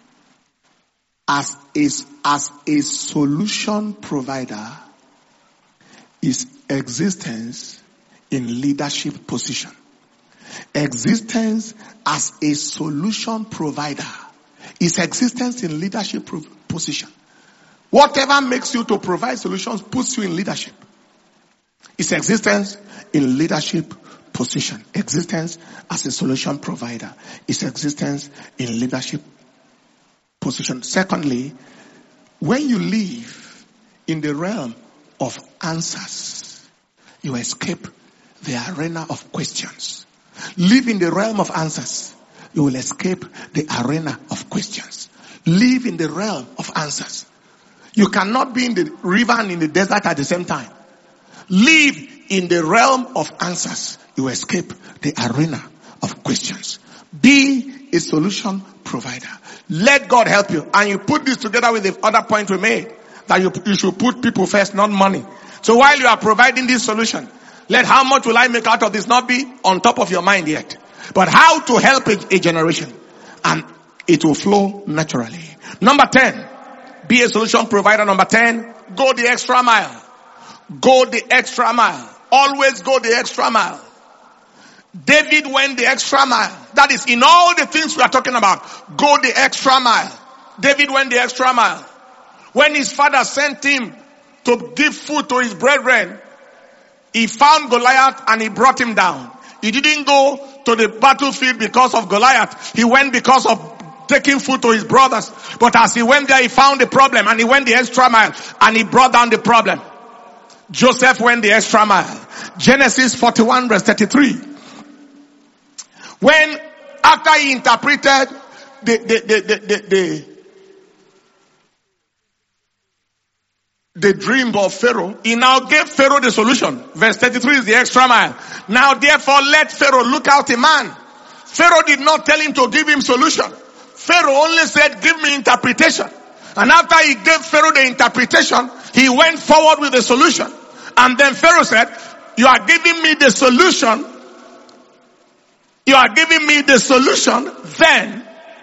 Speaker 1: as is as a solution provider is existence in leadership position. Existence as a solution provider is existence in leadership pro- position. Whatever makes you to provide solutions puts you in leadership. It's existence in leadership position. Existence as a solution provider is existence in leadership position. Secondly, when you live in the realm of answers, you escape the arena of questions. Live in the realm of answers, you will escape the arena of questions. Live in the realm of answers. You cannot be in the river and in the desert at the same time. Live in the realm of answers, you escape the arena of questions. Be a solution provider. Let God help you. And you put this together with the other point we made, that you, you should put people first, not money. So while you are providing this solution, let how much will I make out of this not be on top of your mind yet. But how to help a, a generation. And it will flow naturally. Number ten, be a solution provider. Number ten, go the extra mile. Go the extra mile. Always go the extra mile. David went the extra mile. That is, in all the things we are talking about, go the extra mile. David went the extra mile. When his father sent him to give food to his brethren, he found Goliath and he brought him down. He didn't go to the battlefield because of Goliath. He went because of taking food to his brothers. But as he went there, he found the problem and he went the extra mile and he brought down the problem. Joseph went the extra mile. Genesis forty-one verse thirty-three. When, after he interpreted the, the, the, the, the, the, the dream of Pharaoh, he now gave Pharaoh the solution. Verse thirty-three is the extra mile. Now therefore let Pharaoh look out a man. Pharaoh did not tell him to give him solution. Pharaoh only said, give me interpretation. And after he gave Pharaoh the interpretation, he went forward with the solution. And then Pharaoh said, you are giving me the solution. You are giving me the solution. Then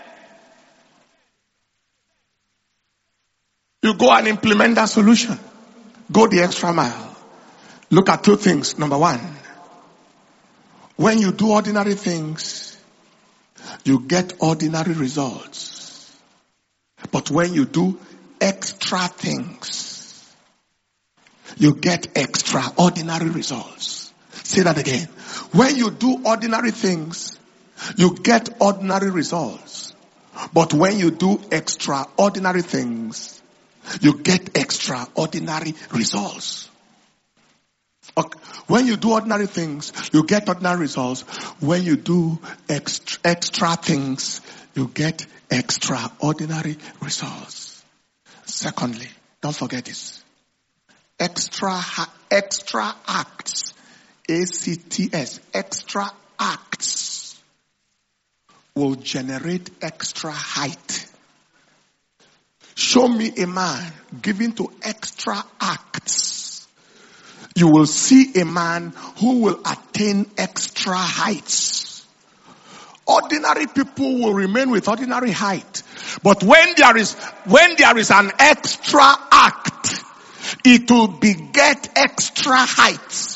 Speaker 1: you go and implement that solution. Go the extra mile. Look at two things. Number one, when you do ordinary things, you get ordinary results. But when you do extra things, you get extraordinary results. Say that again. When you do ordinary things, you get ordinary results. But when you do extraordinary things, you get extraordinary results. Okay. When you do ordinary things, you get ordinary results. When you do extra, extra things, you get extraordinary results. Secondly, don't forget this. Extra, extra acts. A C T S. Extra acts will generate extra height. Show me a man given to extra acts. You will see a man who will attain extra heights. Ordinary people will remain with ordinary height. But when there is, when there is an extra act, it will beget extra heights.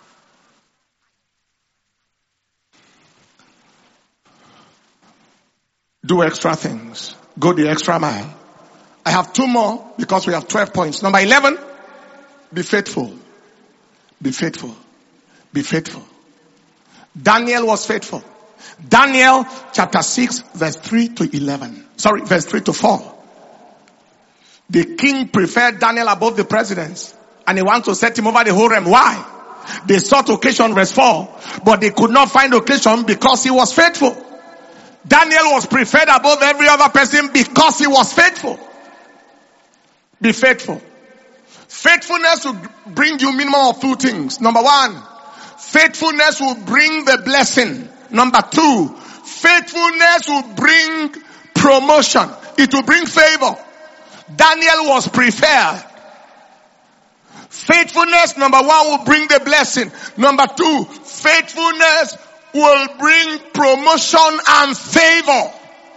Speaker 1: Do extra things. Go the extra mile. I have two more because we have twelve points. Number eleven, be faithful. Be faithful. Be faithful. Daniel was faithful. Daniel chapter six verse three to eleven. Sorry, verse three to four. The king preferred Daniel above the presidents and he wants to set him over the whole realm. Why? They sought occasion, verse four, but they could not find occasion because he was faithful. Daniel was preferred above every other person because he was faithful. Be faithful. Faithfulness will bring you minimum of two things. Number one, faithfulness will bring the blessing. Number two, faithfulness will bring promotion. It will bring favor. Daniel was preferred. Faithfulness, number one, will bring the blessing. Number two, faithfulness will bring promotion and favor.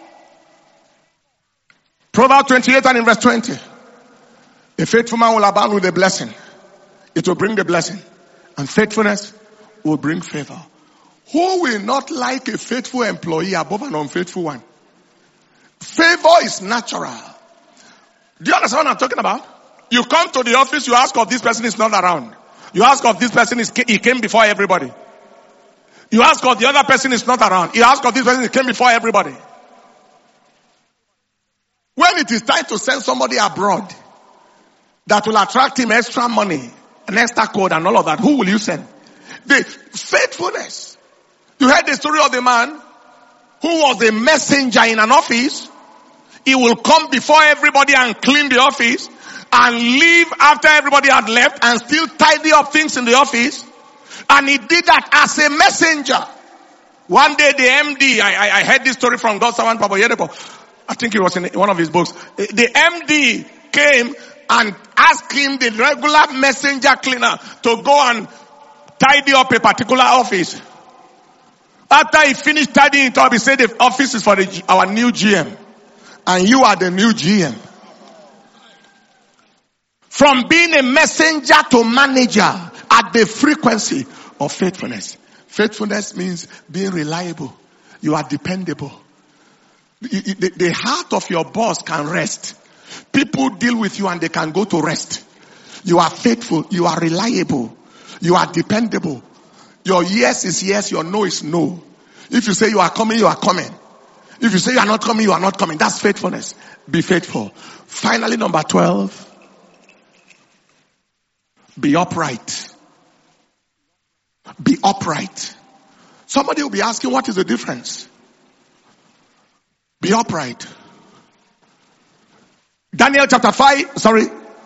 Speaker 1: Proverbs twenty-eight and in verse twenty. A faithful man will abound with a blessing. It will bring the blessing. And faithfulness will bring favor. Who will not like a faithful employee above an unfaithful one? Favor is natural. Do you understand what I'm talking about? You come to the office, you ask if this person is not around. You ask if this person is, he came before everybody. You ask if the other person is not around. You ask if this person came before everybody. When it is time to send somebody abroad that will attract him extra money, an extra code and all of that, who will you send? The faithfulness. You heard the story of the man who was a messenger in an office. He will come before everybody and clean the office and leave after everybody had left and still tidy up things in the office. And he did that as a messenger. One day the M D, I, I, I heard this story from God's servant Papa Yedeko. I think it was in one of his books. The M D came and asked him, the regular messenger cleaner, to go and tidy up a particular office. After he finished tidying it up, he said the office is for the, our new G M. And you are the new G M. from being a messenger to manager at the frequency of faithfulness. Faithfulness means being reliable. You are dependable. The, the heart of your boss can rest. People deal with you and they can go to rest. You are faithful. You are reliable. You are dependable. Your yes is yes. Your no is no. If you say you are coming, you are coming. If you say you are not coming, you are not coming. That's faithfulness. Be faithful. Finally, number twelve. Be upright. Be upright. Somebody will be asking, what is the difference? Be upright. Daniel chapter five, sorry.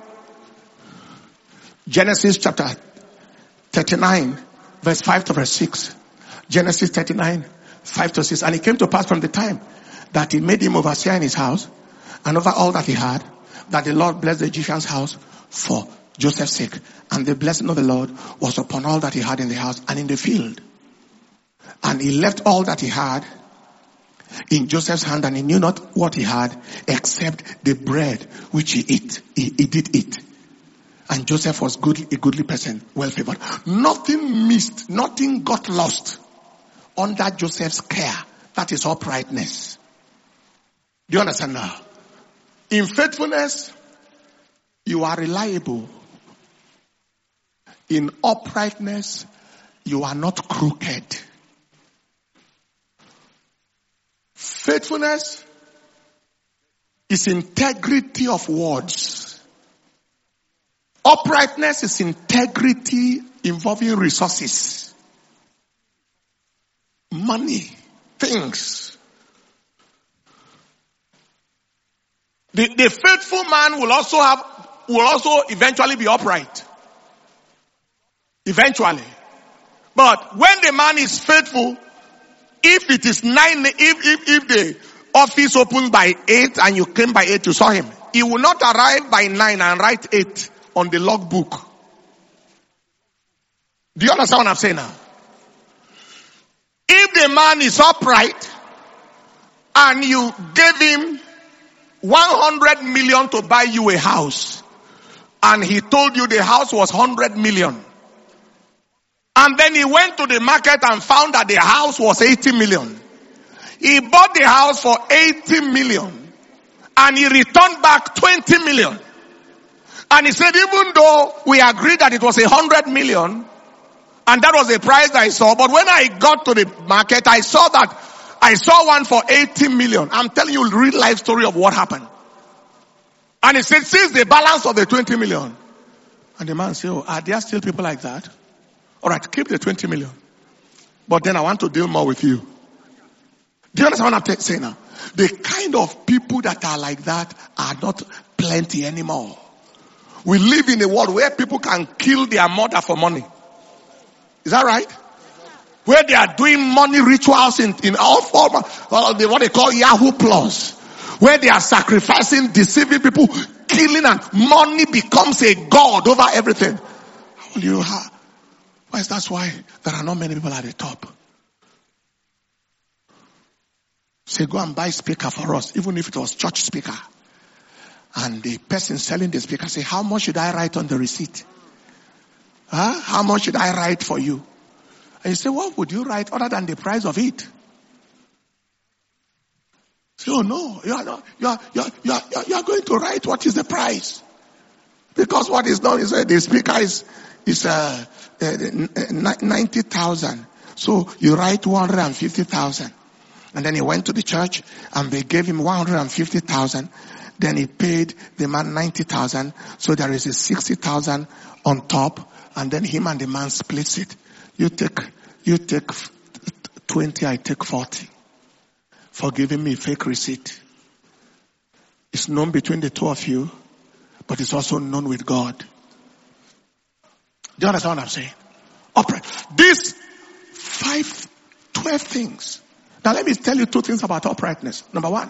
Speaker 1: Genesis chapter thirty-nine, verse five to verse six. Genesis thirty-nine, five to six. And it came to pass from the time that he made him overseer in his house and over all that he had, that the Lord blessed the Egyptian's house for Joseph's sake. And the blessing of the Lord was upon all that he had in the house and in the field. And he left all that he had in Joseph's hand, and he knew not what he had except the bread which he ate. He, he did eat. And Joseph was good, a goodly person, well favored. Nothing missed, nothing got lost under Joseph's care. That is uprightness. Do you understand now? In faithfulness, you are reliable. In uprightness, you are not crooked. Faithfulness is integrity of words. Uprightness is integrity involving resources, money, things. The, the faithful man will also have, will also eventually be upright. Eventually. But when the man is faithful, if it is nine, if, if, if the office opens by eight and you came by eight, you saw him, he will not arrive by nine and write eight on the logbook. Do you understand what I'm saying now? If the man is upright and you gave him one hundred million to buy you a house, and he told you the house was one hundred million, and then he went to the market and found that the house was eighty million. He bought the house for eighty million and he returned back twenty million. And he said, even though we agreed that it was a hundred million and that was the price I saw, but when I got to the market, I saw that I saw one for eighty million. I'm telling you a real life story of what happened. And he said, since the balance of the twenty million. And the man said, oh, are there still people like that? All right, keep the twenty million. But then I want to deal more with you. Do you understand what I'm saying now? The kind of people that are like that are not plenty anymore. We live in a world where people can kill their mother for money. Is that right? Where they are doing money rituals in, in all form, uh, what they call Yahoo Plus. Where they are sacrificing, deceiving people, killing, and money becomes a god over everything. How will you have? Why is that's why there are not many people at the top. Say, go and buy speaker for us, even if it was church speaker. And the person selling the speaker say, how much should I write on the receipt? Huh? How much should I write for you? And you say, what would you write other than the price of it? Say, oh no, you are not, you are, you are, you are, you are going to write what is the price. Because what is done is uh, the speaker is, is, uh, uh ninety thousand. So you write one hundred fifty thousand. And then he went to the church and they gave him one hundred fifty thousand. Then he paid the man ninety thousand. So there is a sixty thousand on top. And then him and the man splits it. You take, you take twenty, I take forty. For giving me a fake receipt. It's known between the two of you, but it's also known with God. Do you understand what I'm saying? Upright. These five, twelve things. Now let me tell you two things about uprightness. Number one,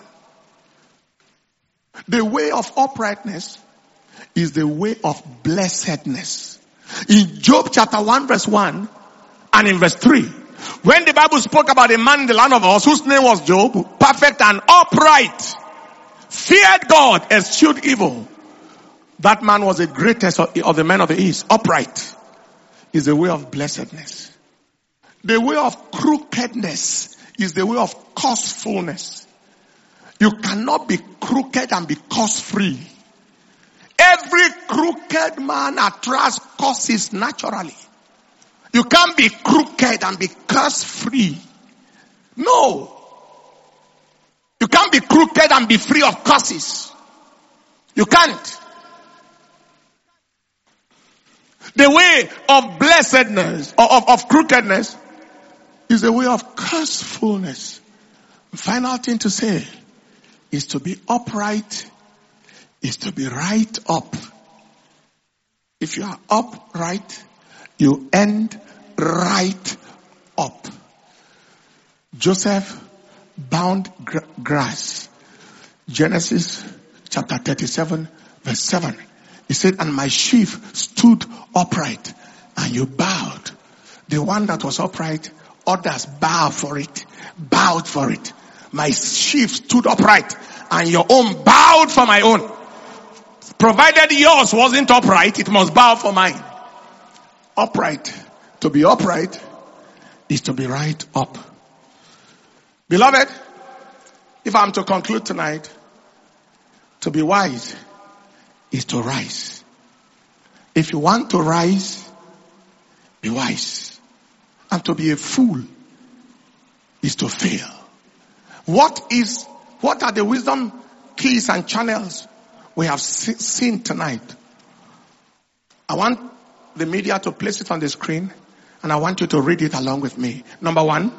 Speaker 1: the way of uprightness is the way of blessedness. In Job chapter one verse one and in verse three, when the Bible spoke about a man in the land of Uz whose name was Job, perfect and upright, feared God, eschewed evil. That man was the greatest of the men of the East. Upright is the way of blessedness. The way of crookedness is the way of cost-fullness. You cannot be crooked and be cost-free. Every crooked man attracts curses naturally. You can't be crooked and be curse-free. No. You can't be crooked and be free of curses. You can't. The way of blessedness, or of, of crookedness, is the way of cursefulness. The final thing to say is to be upright, is to be right up. If you are upright, you end right up. Joseph bound gr- grass. Genesis chapter thirty-seven verse seven. He said, and my sheaf stood upright and you bowed. The one that was upright, others bowed for it, bowed for it. My sheaf stood upright and your own bowed for my own. Provided yours wasn't upright, it must bow for mine. Upright. To be upright is to be right up. Beloved, if I'm to conclude tonight, to be wise is to rise. If you want to rise, be wise. And to be a fool is to fail. What is, what are the wisdom keys and channels we have se- seen tonight? I want the media to place it on the screen and I want you to read it along with me. Number one,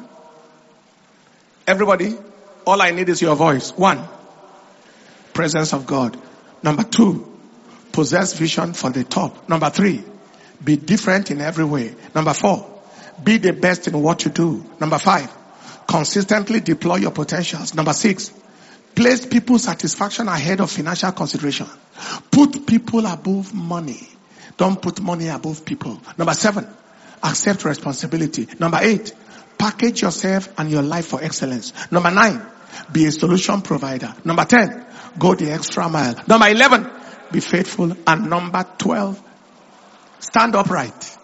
Speaker 1: everybody, all I need is your voice. One, presence of God. Number two, possess vision for the top. Number three, be different in every way. Number four, be the best in what you do. Number five, consistently deploy your potentials. Number six, place people's satisfaction ahead of financial consideration. Put people above money. Don't put money above people. Number seven, accept responsibility. Number eight, package yourself and your life for excellence. Number nine, be a solution provider. Number ten, go the extra mile. Number eleven, be faithful. And number twelve, stand upright.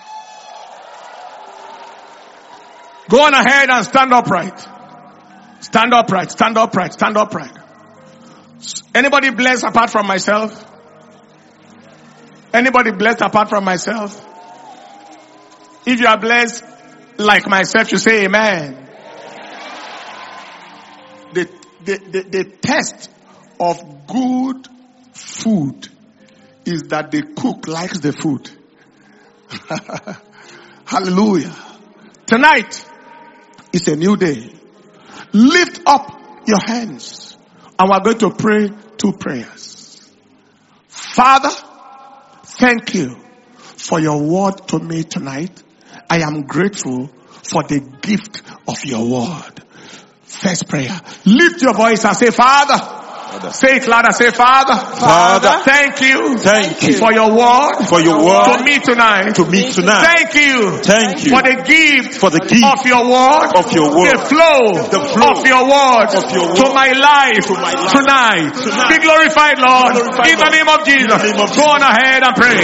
Speaker 1: Go on ahead and stand upright. Stand upright, stand upright, stand upright. Anybody blessed apart from myself? Anybody blessed apart from myself? If you are blessed like myself, you say amen. The, the, the, the test of good food is that the cook likes the food. Hallelujah. Tonight is a new day. Lift up your hands and we're going to pray two prayers. Father, thank you for your word to me tonight. I am grateful for the gift of your word. First prayer. Lift your voice and say, Father. Father. Say it louder. Say, Father.
Speaker 2: Father.
Speaker 1: Thank you.
Speaker 2: Thank you.
Speaker 1: For your word.
Speaker 2: For your word.
Speaker 1: To me tonight.
Speaker 2: To me tonight.
Speaker 1: Thank you.
Speaker 2: Thank you.
Speaker 1: For the gift.
Speaker 2: For the gift.
Speaker 1: Of your word.
Speaker 2: Of your word.
Speaker 1: The flow.
Speaker 2: The flow.
Speaker 1: Of your word.
Speaker 2: Of your word.
Speaker 1: To my life.
Speaker 2: To my life.
Speaker 1: Tonight.
Speaker 2: Tonight.
Speaker 1: Be glorified, Lord.
Speaker 2: Glorified,
Speaker 1: in the name of Jesus.
Speaker 2: In the name of
Speaker 1: Go on ahead and pray.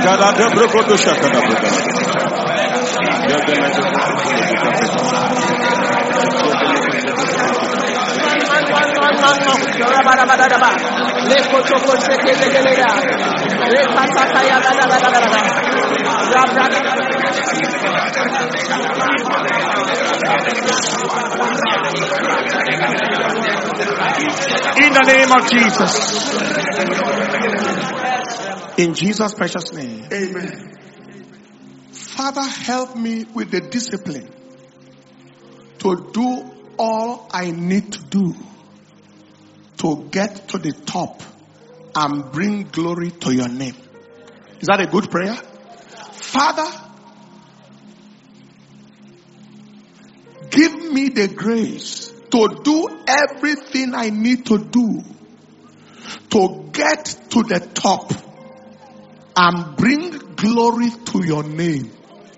Speaker 1: In the name of Jesus. In Jesus' precious name. Amen. Father, help me with the discipline to do all I need to do to get to the top and bring glory to your name. Is that a good prayer? Father, give me the grace to do everything I need to do to get to the top and bring glory to your name.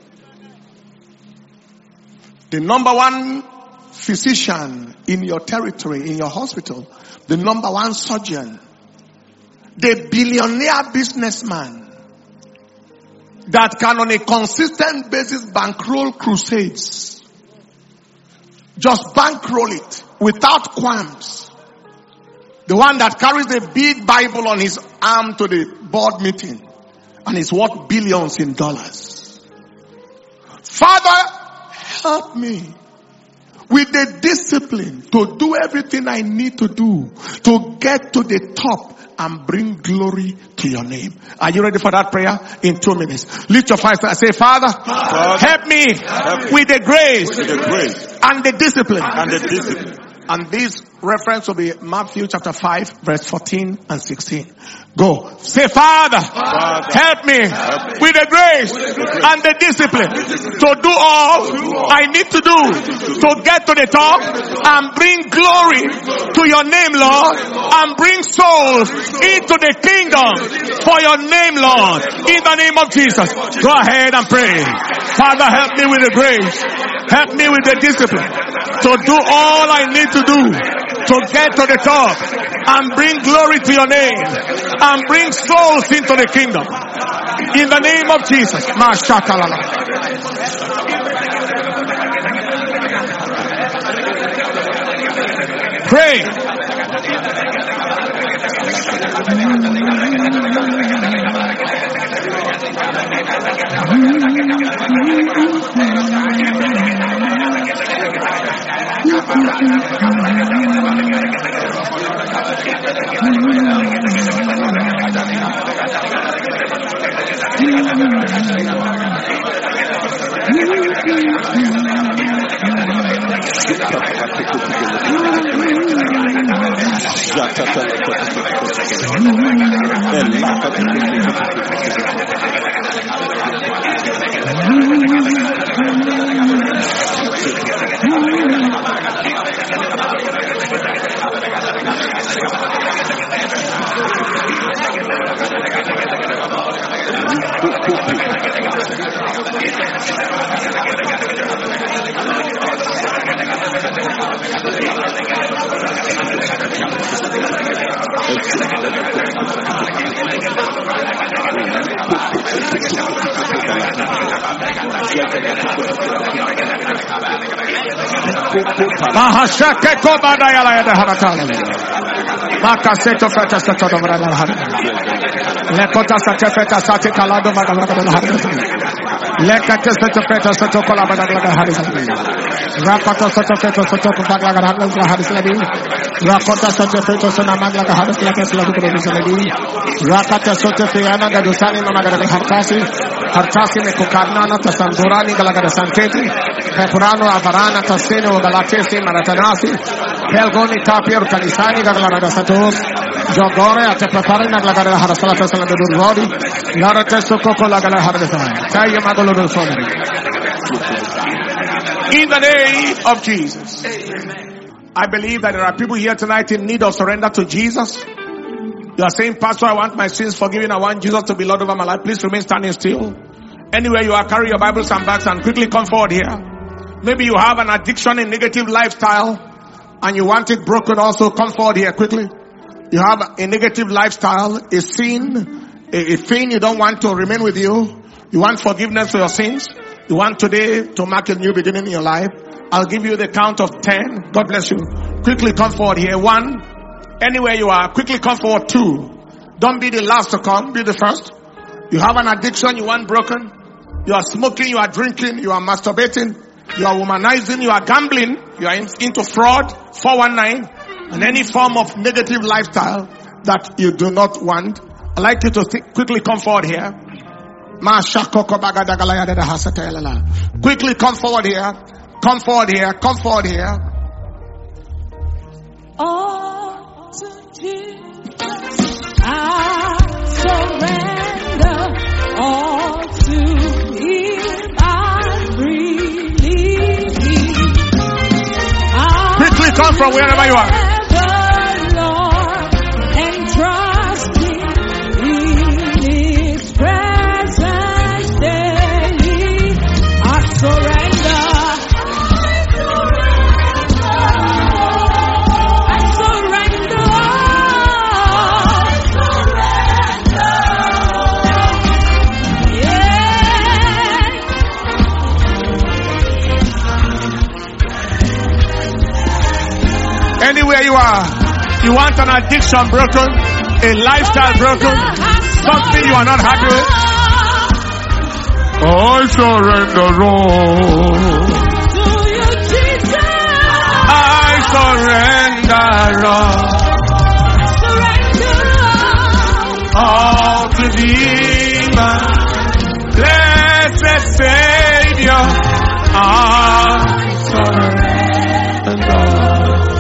Speaker 1: The number one physician in your territory, in your hospital, the number one surgeon, the billionaire businessman that can on a consistent basis bankroll crusades. Just bankroll it without qualms. The one that carries a big Bible on his arm to the board meeting and is worth billions in dollars. Father, help me with the discipline to do everything I need to do to get to the top and bring glory to your name. Are you ready for that prayer? In two minutes. Lift your voice and say, Father, Father help me help with the grace, with the grace and the discipline. And the discipline. And this reference will be Matthew chapter five, verse fourteen and sixteen. Go. Say, Father, Father help, me help me with the grace with the grace and the discipline, and the discipline to do all, to do all I need to do to get to the top and bring glory to your name, Lord, and bring souls into the kingdom for your name, Lord, in the name of Jesus. Go ahead and pray. Father, help me with the grace. Help me with the discipline to do all I need to do to get to the top and bring glory to your name and bring souls into the kingdom. In the name of Jesus. Pray. Mahashake kobadaya la yada haratala. Makaseto feta sato domra la har. Lekota sato feta sati kalado magala la har. Lekata sato feta sato kolaba la har. Rakota sato feta sato kolaba la har la har slabi. Rakota sato feta sana magla la har slabi slabi slabi. Rakata sato feta na dosani magala la harkasi. Harkasi me kokarna na tasandurani galagada santeti. Pepurano avarana taseno galatesi maratanasi. Pelgoni tapir kanisani galagada satos. Jogore ate preparina galagada harasala tasala durvodi. Lara teso koko lagala harasala. Kaya magolo dosoni. In the name of Jesus. I believe that there are people here tonight in need of surrender to Jesus. You are saying, Pastor, I want my sins forgiven. I want Jesus to be Lord over my life. Please remain standing still. Anywhere you are, carry your Bibles and bags and quickly come forward here. Maybe you have an addiction in negative lifestyle and you want it broken also. Come forward here quickly. You have a negative lifestyle, a sin a, a thing you don't want to remain with you. You want forgiveness for your sins. You want today to mark a new beginning in your life. I'll give you the count of ten. God bless you. Quickly come forward here. One. Anywhere you are, quickly come forward. Two. Don't be the last to come. Be the first. You have an addiction you want broken. You are smoking. You are drinking. You are masturbating. You are womanizing. You are gambling. You are in, into fraud. four one nine. And any form of negative lifestyle that you do not want. I'd like you to th- quickly come forward here. Quickly come forward here. Come forward here. Come forward here.
Speaker 2: All to Jesus I surrender. All to Him I freely give.
Speaker 1: Quickly come from wherever you are.
Speaker 2: Lord, and trust Him in His presence daily. I surrender.
Speaker 1: Anywhere you are, you want an addiction broken, a lifestyle broken, something you are not happy with. I surrender all.
Speaker 2: To you, Jesus.
Speaker 1: I surrender all.
Speaker 2: Surrender
Speaker 1: All to Thee, my blessed Savior. I surrender.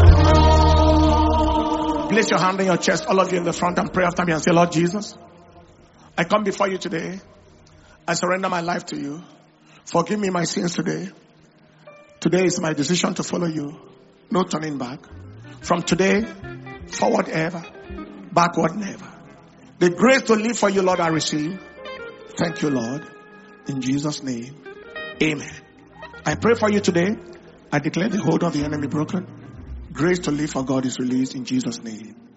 Speaker 1: Place your hand on your chest, all of you in the front, and pray after me and say, Lord Jesus, I come before you today. I surrender my life to you. Forgive me my sins today. Today is my decision to follow you. No turning back. From today, forward ever, backward never. The grace to live for you, Lord, I receive. Thank you, Lord. In Jesus' name, amen. I pray for you today. I declare the hold of the enemy broken. Grace to live for God is released in Jesus' name.